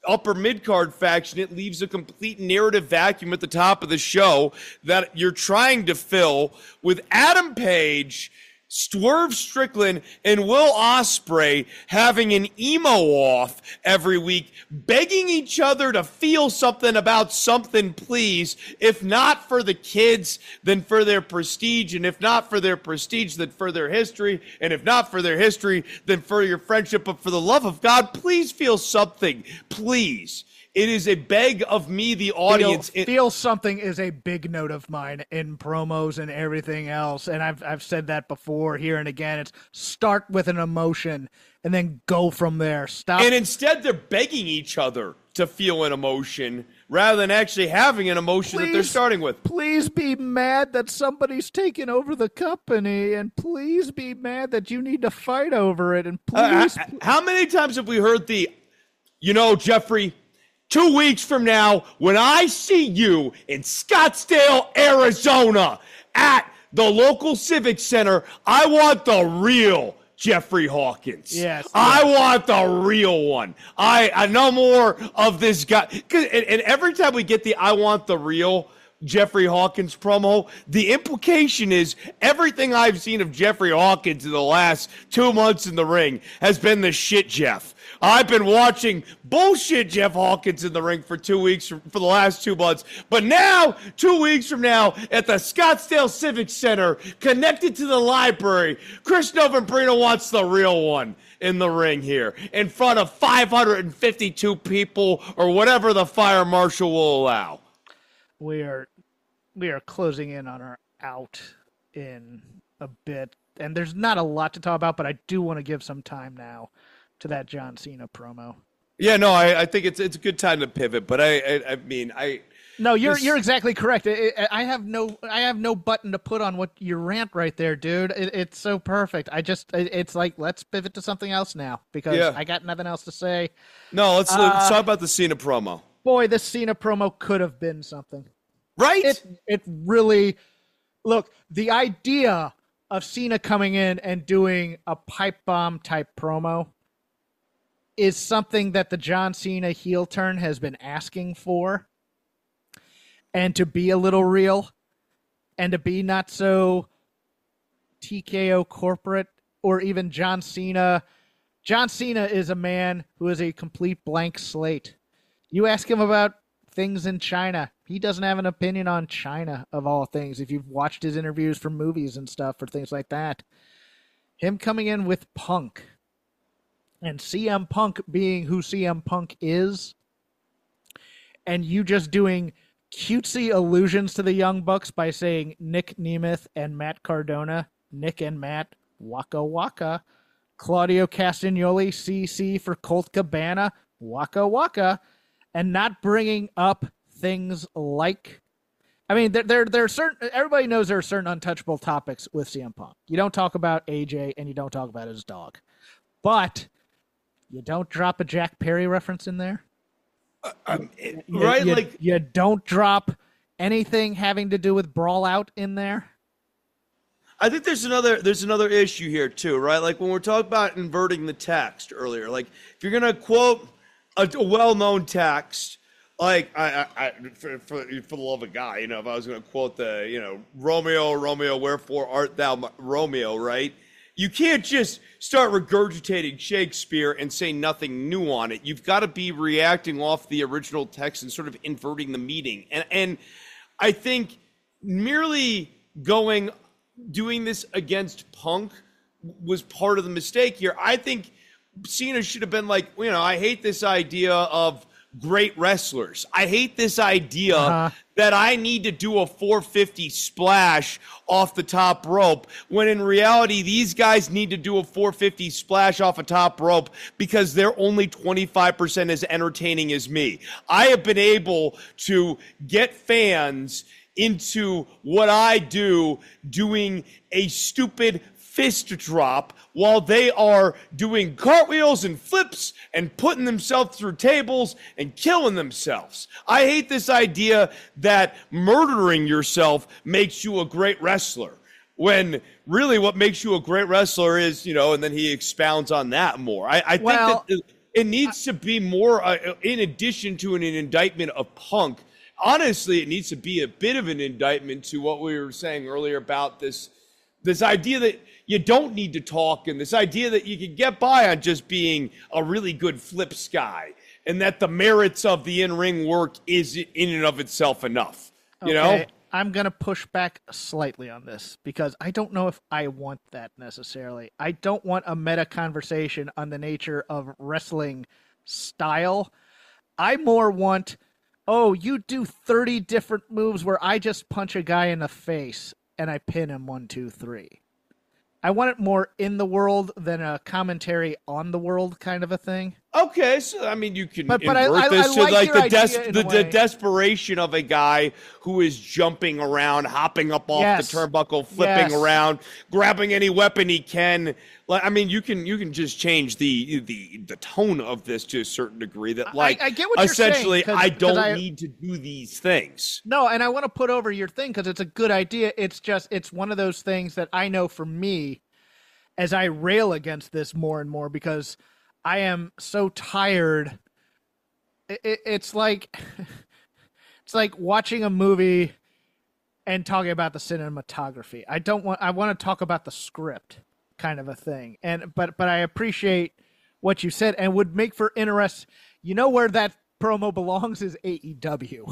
upper mid-card faction, it leaves a complete narrative vacuum at the top of the show that you're trying to fill with Adam Page, Swerve Strickland, and Will Ospreay having an emo off every week, begging each other to feel something about something, please. If not for the kids, then for their prestige. And if not for their prestige, then for their history. And if not for their history, then for your friendship. But for the love of God, please feel something. Please. It is a beg of me, the audience. Feel, feel something is a big note of mine in promos and everything else. And I've I've said that before, here and again. It's start with an emotion and then go from there. Stop. And instead, they're begging each other to feel an emotion rather than actually having an emotion please, that they're starting with. Please be mad that somebody's taking over the company, and please be mad that you need to fight over it. And please. Uh, how many times have we heard the, you know, Jeffrey, two weeks from now, when I see you in Scottsdale, Arizona, at the local Civic Center, I want the real Jeffrey Hawkins. Yes. I yes. want the real one. I, I know more of this guy. And, and every time we get the I want the real Jeffrey Hawkins promo, the implication is everything I've seen of Jeffrey Hawkins in the last two months in the ring has been the shit Jeff. I've been watching bullshit Jeff Hawkins in the ring for two weeks for the last two months. But now, two weeks from now, at the Scottsdale Civic Center, connected to the library, Chris Novembrino wants the real one in the ring here, in front of five hundred fifty-two people or whatever the fire marshal will allow. We are, we are closing in on our out in a bit, and there's not a lot to talk about, but I do want to give some time now to that John Cena promo. Yeah, no, I, I think it's it's a good time to pivot, but I I, I mean I. No, you're this... you're exactly correct. I, I have no I have no button to put on what your rant right there, dude. It, it's so perfect. I just it's like let's pivot to something else now because yeah. I got nothing else to say. No, let's, uh, let's talk about the Cena promo. Boy, this Cena promo could have been something, right? It it really look the idea of Cena coming in and doing a pipe bomb type promo is something that the John Cena heel turn has been asking for. And to be a little real and to be not so T K O corporate or even John Cena. John Cena is a man who is a complete blank slate. You ask him about things in China, he doesn't have an opinion on China of all things. If you've watched his interviews for movies and stuff or things like that, him coming in with Punk, and C M Punk being who C M Punk is, and you just doing cutesy allusions to the Young Bucks by saying Nick Nemeth and Matt Cardona, Nick and Matt, Waka Waka, Claudio Castagnoli, C C for Colt Cabana, Waka Waka, and not bringing up things like, I mean, there, there, there are certain, everybody knows there are certain untouchable topics with C M Punk. You don't talk about A J and you don't talk about his dog, but you don't drop a Jack Perry reference in there. Uh, um, you, right? You, like you don't drop anything having to do with Brawl Out in there. I think there's another there's another issue here too, right? Like when we're talking about inverting the text earlier, like if you're gonna quote a, a well-known text, like I, I, I for, for for the love of God, you know, if I was gonna quote the, you know, Romeo, Romeo, wherefore art thou Romeo, right? You can't just start regurgitating Shakespeare and say nothing new on it. You've got to be reacting off the original text and sort of inverting the meaning. And and I think merely going doing this against Punk was part of the mistake here. I think Cena should have been like, you know, I hate this idea of great wrestlers. I hate this idea uh-huh. that I need to do a four fifty splash off the top rope, when in reality, these guys need to do a four fifty splash off a top rope because they're only twenty-five percent as entertaining as me. I have been able to get fans into what I do, doing a stupid fist drop while they are doing cartwheels and flips and putting themselves through tables and killing themselves. I hate this idea that murdering yourself makes you a great wrestler, when really what makes you a great wrestler is, you know, and then he expounds on that more. I, I well, think that it needs to be more, uh, in addition to an, an indictment of Punk, honestly, it needs to be a bit of an indictment to what we were saying earlier about this, this idea that you don't need to talk, and this idea that you can get by on just being a really good flips guy, and that the merits of the in-ring work is in and of itself enough. You okay. know? I'm going to push back slightly on this because I don't know if I want that necessarily. I don't want a meta conversation on the nature of wrestling style. I more want, oh, you do thirty different moves where I just punch a guy in the face and I pin him one, two, three. I want it more in the world than a commentary on the world kind of a thing. Okay, so I mean, you can but, but invert I, I, this I to like, like the, des- the, the way. desperation of a guy who is jumping around, hopping up off yes. the turnbuckle, flipping yes. around, grabbing any weapon he can. Like, I mean, you can you can just change the the the tone of this to a certain degree. That like, I, I get what you're essentially, saying, 'cause, I don't 'cause I, need to do these things. No, and I want to put over your thing because it's a good idea. It's just it's one of those things that I know for me, as I rail against this more and more because I am so tired. It, it, it's like it's like watching a movie and talking about the cinematography. I don't want. I want to talk about the script, kind of a thing. And but but I appreciate what you said and would make for interest. You know where that promo belongs is A E W.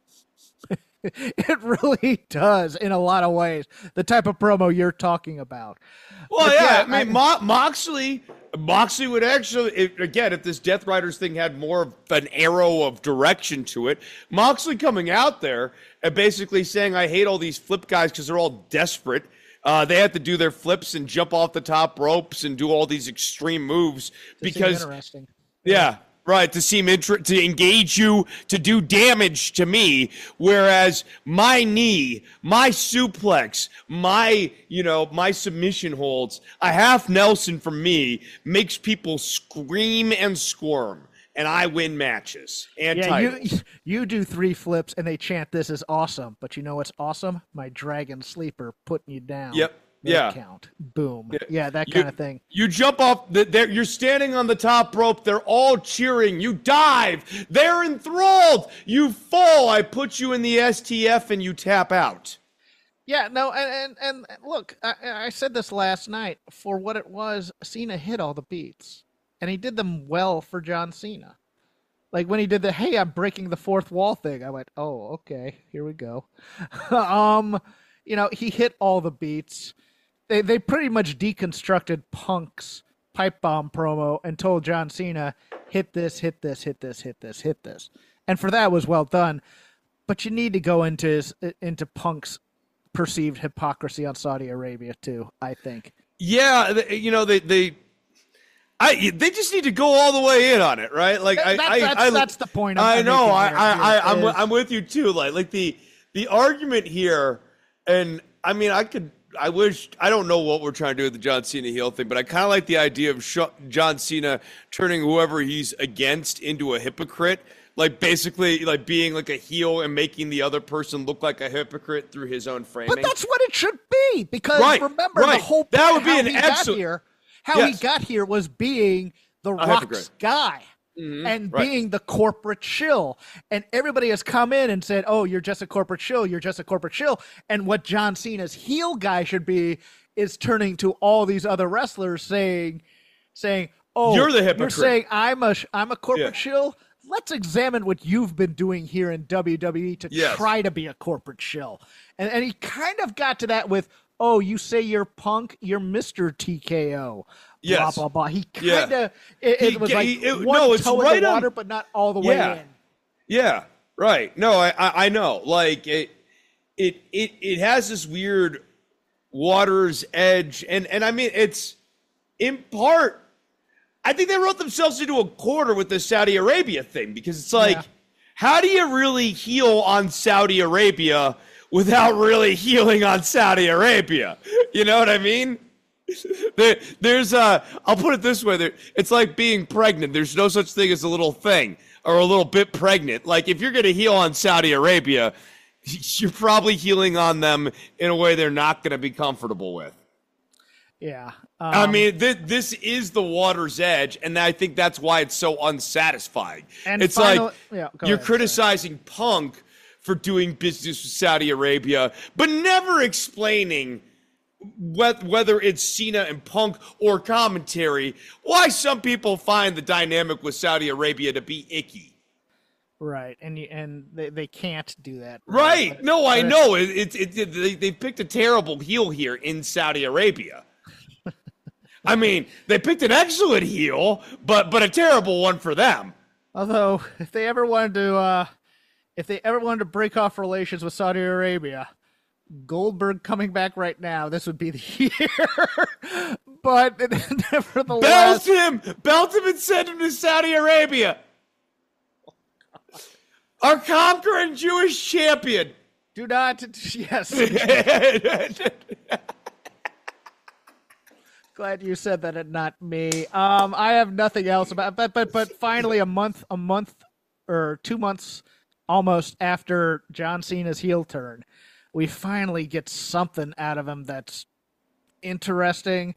It really does in a lot of ways. The type of promo you're talking about. Well, But yeah, yeah, I mean, Mo- Moxley, Moxley would actually, if, again, if this Death Riders thing had more of an arrow of direction to it, Moxley coming out there and basically saying, I hate all these flip guys because they're all desperate. Uh, they have to do their flips and jump off the top ropes and do all these extreme moves This because, is interesting. yeah. Right, to seem inter- to engage you, to do damage to me, whereas my knee, my suplex, my, you know, my submission holds, a half Nelson from me makes people scream and squirm, and I win matches and Yeah, titles. you you do three flips and they chant this is awesome, but you know what's awesome? My Dragon Sleeper putting you down. Yep. No Yeah. count. Boom. Yeah, yeah that You- kind of thing. You jump off, the, they're- you're standing on the top rope, they're all cheering, you dive, they're enthralled, you fall, I put you in the S T F and you tap out. Yeah, no, and and, and look, I, I said this last night. For what it was, Cena hit all the beats, and he did them well for John Cena. Like when he did the "Hey, I'm breaking the fourth wall" thing, I went, "Oh, okay, here we go." um, you know, he hit all the beats. They they pretty much deconstructed Punk's pipe bomb promo and told John Cena, "Hit this, hit this, hit this, hit this, hit this," and for that was well done. But you need to go into his, into Punk's perceived hypocrisy on Saudi Arabia too, I think. Yeah, they, you know they they, I they just need to go all the way in on it, right? Like That- I, that's, I, that's, I, that's the point. I'm, I I'm know, making I, here, I, I, I'm is- I'm with you too. Like like the the argument here, and I mean, I could. I wish, I don't know what we're trying to do with the John Cena heel thing, but I kind of like the idea of Sh- John Cena turning whoever he's against into a hypocrite. Like basically like being like a heel and making the other person look like a hypocrite through his own framing. But that's what it should be, because Right, remember right. the whole point That would be how an he excellent- got here. How Yes. he got here was being the Rock's hypocrite. guy. Mhm, And right. being the corporate shill. And everybody has come in and said, oh, you're just a corporate shill, you're just a corporate shill. And what John Cena's heel guy should be is turning to all these other wrestlers saying, saying, oh, You're the You're hypocrite." saying I'm a, sh- I'm a corporate Yeah. shill? Let's examine what you've been doing here in W W E to Yes. try to be a corporate shill. And, and he kind of got to that with, oh, you say you're Punk, you're Mister T K O. Yes. Blah, blah, blah. He Yeah. kind of, it, it He- was he- like it- one no, it's toe right in the on- water, but not all the way Yeah. in. Yeah, right. No, I, I, I know. Like it, it, it, it has this weird water's edge, and and I mean, it's in part. I think they wrote themselves into a corner with the Saudi Arabia thing because it's like, Yeah. how do you really heal on Saudi Arabia without really healing on Saudi Arabia? You know what I mean? There, there's uh I'll put it this way, there, it's like being pregnant. There's no such thing as a little thing or a little bit pregnant. Like if you're going to heal on Saudi Arabia, you're probably healing on them in a way they're not going to be comfortable with. Yeah. Um, I mean, th- this is the water's edge, and I think that's why it's so unsatisfying. And it's final, like yeah, you're ahead, criticizing Punk for doing business with Saudi Arabia, but never explaining whether it's Cena and Punk or commentary, why some people find the dynamic with Saudi Arabia to be icky. Right, and you, and they, they can't do that. Right. But, no, I but know. It, it, it, they, they picked a terrible heel here in Saudi Arabia. I mean, they picked an excellent heel, but but a terrible one for them. Although, if they ever wanted to, uh, if they ever wanted to break off relations with Saudi Arabia, Goldberg coming back right now, this would be the year. But nevertheless, Belt him, belt him, and send him to Saudi Arabia. Our conquering Jewish champion. Do not, yes. Glad you said that and not me. Um, I have nothing else about, but but but finally, a month, a month, or two months, almost after John Cena's heel turn, we finally get something out of him that's interesting.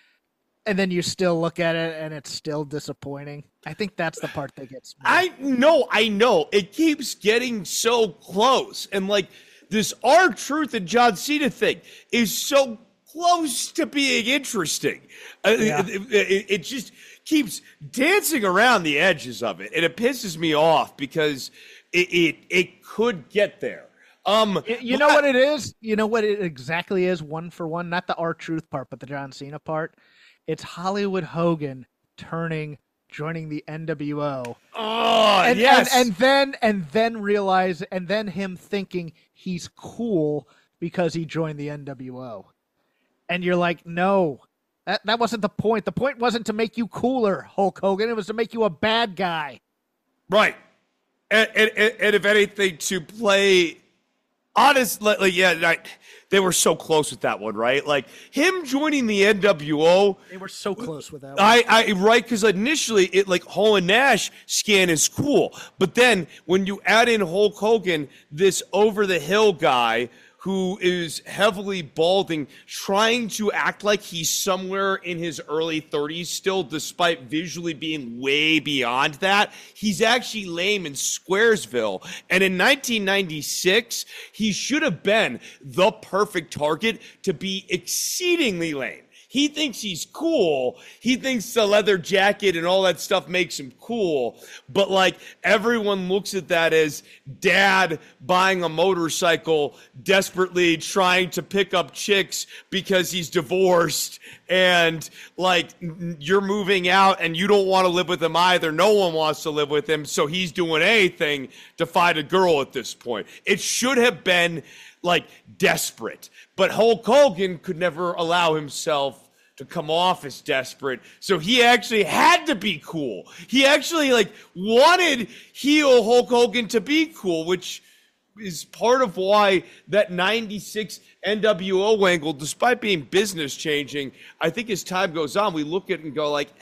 And then you still look at it, and it's still disappointing. I think that's the part that gets me. I know, I know. It keeps getting so close, and like this R-Truth and John Cena thing is so close to being interesting. Yeah. Uh, it, it, it just keeps dancing around the edges of it, and it pisses me off because it it, it could get there. Um, you, you know what it is? You know what it exactly is, one for one? Not the R-Truth part, but the John Cena part. It's Hollywood Hogan turning, joining the N W O. Oh, and, yes. And, and then and then realize, and then him thinking he's cool because he joined the N W O. And you're like, no, that, that wasn't the point. The point wasn't to make you cooler, Hulk Hogan. It was to make you a bad guy. Right. And, and, and if anything, to play honest, like, yeah, like, they were so close with that one, right? Like him joining the N W O. They were so close with that one. I, I right, because initially it like Hall and Nash scan is cool, but then when you add in Hulk Hogan, this over the hill guy who is heavily balding, trying to act like he's somewhere in his early thirties still, despite visually being way beyond that. He's actually lame in Squaresville. And in nineteen ninety-six, he should have been the perfect target to be exceedingly lame. He thinks he's cool. He thinks the leather jacket and all that stuff makes him cool. But like everyone looks at that as dad buying a motorcycle, desperately trying to pick up chicks because he's divorced, and like you're moving out and you don't want to live with him either. No one wants to live with him. So he's doing anything to find a girl at this point. It should have been like desperate, but Hulk Hogan could never allow himself to come off as desperate, so he actually had to be cool. He actually like wanted heel Hulk Hogan to be cool, which is part of why that ninety-six N W O angle, despite being business changing, I think as time goes on, we look at it and go like,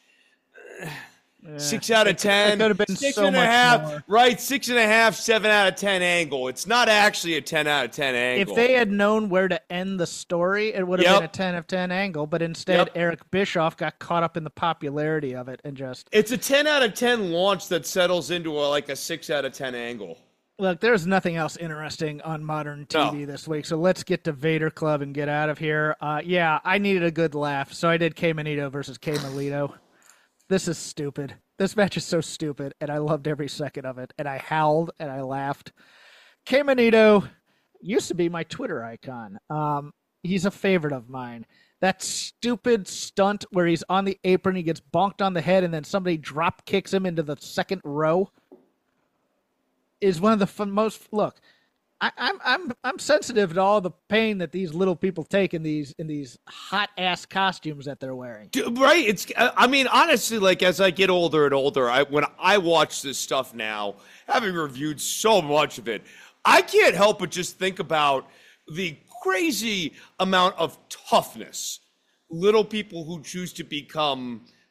Six out of ten. It could have been six so and a much half, more. right? Six and a half, seven out of ten angle. It's not actually a ten out of ten angle. If they had known where to end the story, it would have Yep. been a ten of ten angle. But instead, Yep. Eric Bischoff got caught up in the popularity of it and just It's a ten out of ten launch that settles into a, like a six out of ten angle. look. There's nothing else interesting on modern T V No. this week, so let's get to Vader Club and get out of here. Uh, yeah, I needed a good laugh, so I did K Manito versus K Melito. This is stupid. This match is so stupid, and I loved every second of it. And I howled and I laughed. K Manito used to be my Twitter icon. Um, he's a favorite of mine. That stupid stunt where he's on the apron, he gets bonked on the head, and then somebody drop kicks him into the second row is one of the fun, most. Look, I, I'm I'm I'm sensitive to all the pain that these little people take in these in these hot ass costumes that they're wearing. Dude, right? It's. I mean, honestly, like as I get older and older, I when I watch this stuff now, having reviewed so much of it, I can't help but just think about the crazy amount of toughness little people who choose to become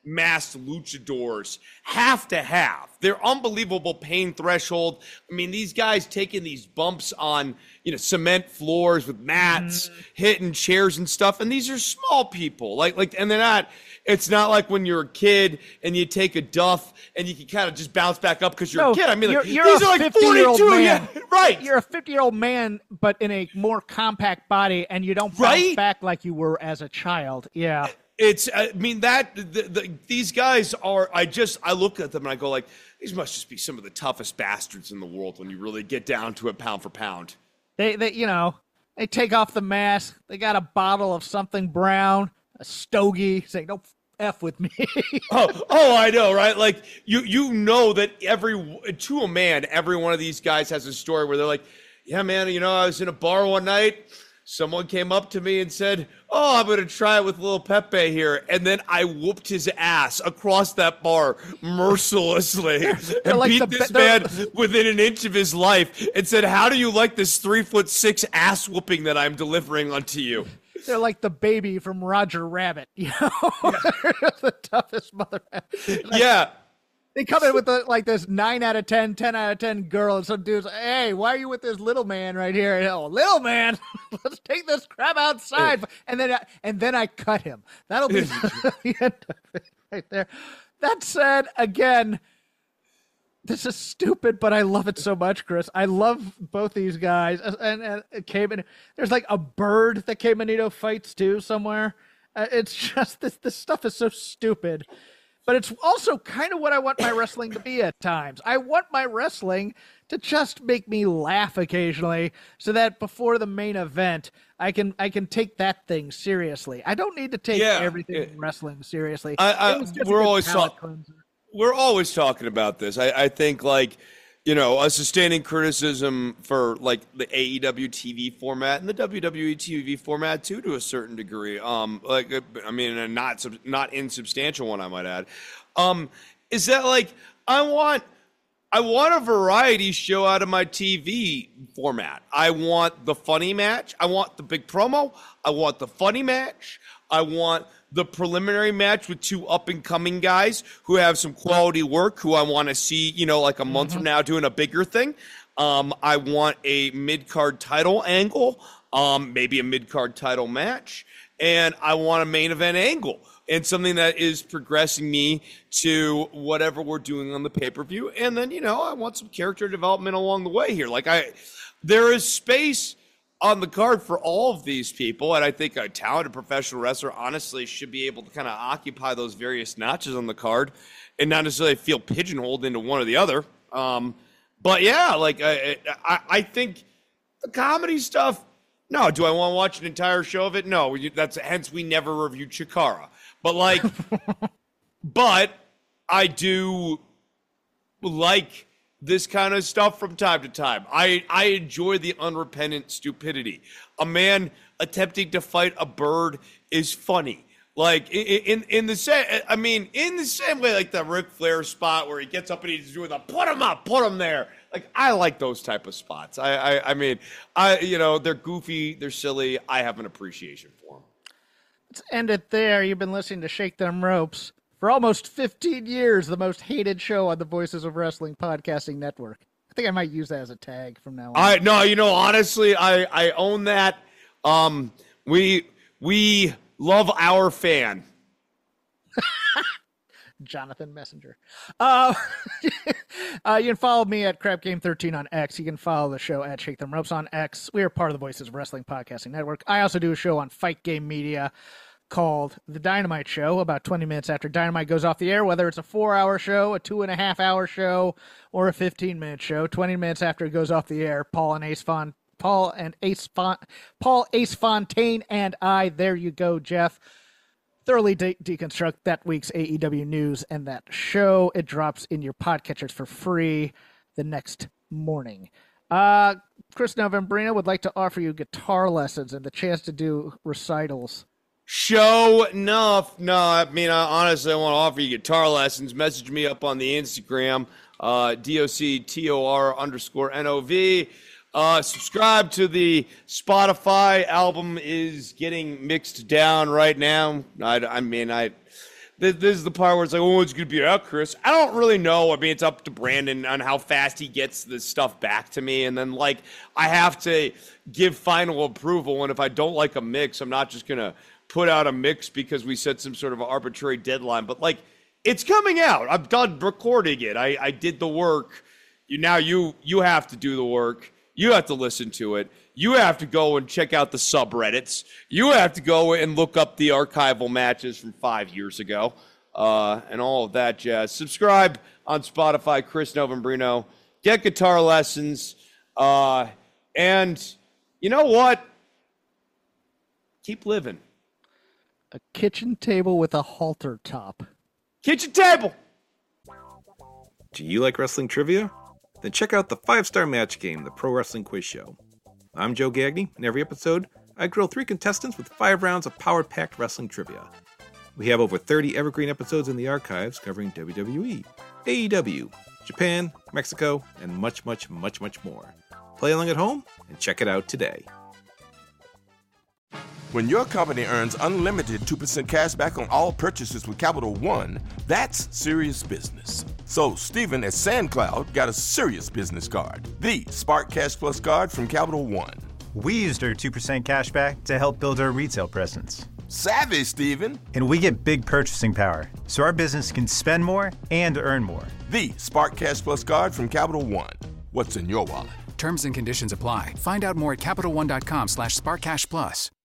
masked luchadors have to have. Their unbelievable pain threshold. I mean, these guys taking these bumps on, you know, cement floors with mats, mm-hmm. hitting chairs and stuff. And these are small people. Like, like, and they're not, it's not like when you're a kid and you take a duff and you can kind of just bounce back up because you're no, a kid. I mean, like, you're, you're these are like forty-two. Man. Yeah, right. You're a fifty-year-old man, but in a more compact body, and you don't bounce right? back like you were as a child. Yeah. It's, I mean, that, the, the, these guys are, I just, I look at them and I go like, these must just be some of the toughest bastards in the world when you really get down to it pound for pound. They, they, you know, they take off the mask. They got a bottle of something brown, a stogie, saying, don't F with me. oh, oh, I know, right? Like, you, you know that every, to a man, every one of these guys has a story where they're like, yeah, man, you know, I was in a bar one night. Someone came up to me and said, oh, I'm going to try it with little Pepe here. And then I whooped his ass across that bar mercilessly and like beat the, this man within an inch of his life and said, how do you like this three foot six ass whooping that I'm delivering onto you? They're like the baby from Roger Rabbit, you know? Yeah. The toughest mother. Like, yeah. They come in with the, like this nine out of ten, ten out of ten girl, and some dude's like, hey, why are you with this little man right here? And, oh, little man, let's take this crap outside. And then, I, and then I cut him. That'll be the end of it right there. That said, again, this is stupid, but I love it so much, Chris. I love both these guys. And, and it came in, there's like a bird that Kay Manito fights too somewhere. Uh, it's just, this, this stuff is so stupid. But it's also kind of what I want my wrestling to be at times. I want my wrestling to just make me laugh occasionally so that before the main event, I can I can take that thing seriously. I don't need to take yeah, everything it, in wrestling seriously. I, I, we're always talk, we're always talking about this. I, I think, like, you know, a sustaining criticism for, like, the A E W T V format and the W W E T V format too, to a certain degree. Um, like, I mean, a not not insubstantial one, I might add. Um, is that, like, I want I want a variety show out of my T V format. I want the funny match. I want the big promo. I want the funny match. I want the preliminary match with two up-and-coming guys who have some quality work, who I want to see, you know, like a month mm-hmm. from now doing a bigger thing. Um, I want a mid-card title angle, um, maybe a mid-card title match, and I want a main event angle and something that is progressing me to whatever we're doing on the pay-per-view. And then, you know, I want some character development along the way here. Like, I, there is space on the card for all of these people, and I think a talented professional wrestler honestly should be able to kind of occupy those various notches on the card and not necessarily feel pigeonholed into one or the other. Um, but yeah, like I, I, I think the comedy stuff, no. Do I want to watch an entire show of it? No. That's hence we never reviewed Chikara. But like, but I do like this kind of stuff from time to time. I, I enjoy the unrepentant stupidity. A man attempting to fight a bird is funny. Like, in, in in the same, I mean, in the same way, like the Ric Flair spot where he gets up and he's doing the put him up, put him there. Like, I like those type of spots. I, I, I mean, I, you know, they're goofy, they're silly. I have an appreciation for them. Let's end it there. You've been listening to Shake Them Ropes for almost fifteen years, the most hated show on the Voices of Wrestling Podcasting Network. I think I might use that as a tag from now on. I no, you know, honestly, I, I own that. Um, we we love our fan. Jonathan Messenger. Uh, uh, you can follow me at Crap Game thirteen on X. You can follow the show at Shake Them Ropes on X. We are part of the Voices of Wrestling Podcasting Network. I also do a show on Fight Game Media called The Dynamite Show about twenty minutes after Dynamite goes off the air, whether it's a four-hour show, a two-and-a-half-hour show, or a fifteen-minute show. twenty minutes after it goes off the air, Paul and Ace Fon- Paul and Ace Fon- Paul Ace Fontaine and I, there you go, Jeff, thoroughly de- deconstruct that week's A E W news and that show. It drops in your podcatchers for free the next morning. Uh, Chris Novembrino would like to offer you guitar lessons and the chance to do recitals. Show enough. No, I mean, I honestly I want to offer you guitar lessons. Message me up on the Instagram, uh, D O C T O R underscore N O V. Uh, subscribe to the Spotify. Album is getting mixed down right now. I, I mean, I this, this is the part where it's like, oh, it's going to be out, Chris. I don't really know. I mean, it's up to Brandon on how fast he gets this stuff back to me. And then, like, I have to give final approval. And if I don't like a mix, I'm not just going to put out a mix because we set some sort of arbitrary deadline. But, like, it's coming out. I'm done recording it. I, I did the work. You Now you you have to do the work. You have to listen to it. You have to go and check out the subreddits. You have to go and look up the archival matches from five years ago uh, and all of that jazz. Subscribe on Spotify, Chris Novembrino. Get guitar lessons. Uh, and you know what? Keep living. A kitchen table with a halter top. Kitchen table! Do you like wrestling trivia? Then check out the five-star match game, the Pro Wrestling Quiz Show. I'm Joe Gagney, and every episode, I grill three contestants with five rounds of power-packed wrestling trivia. We have over thirty evergreen episodes in the archives covering W W E, A E W, Japan, Mexico, and much, much, much, much more. Play along at home and check it out today. When your company earns unlimited two percent cash back on all purchases with Capital One, that's serious business. So Steven at SandCloud got a serious business card, the Spark Cash Plus card from Capital One. We used our two percent cash back to help build our retail presence. Savvy, Steven. And we get big purchasing power, so our business can spend more and earn more. The Spark Cash Plus card from Capital One. What's in your wallet? Terms and conditions apply. Find out more at CapitalOne.com slash SparkCashPlus.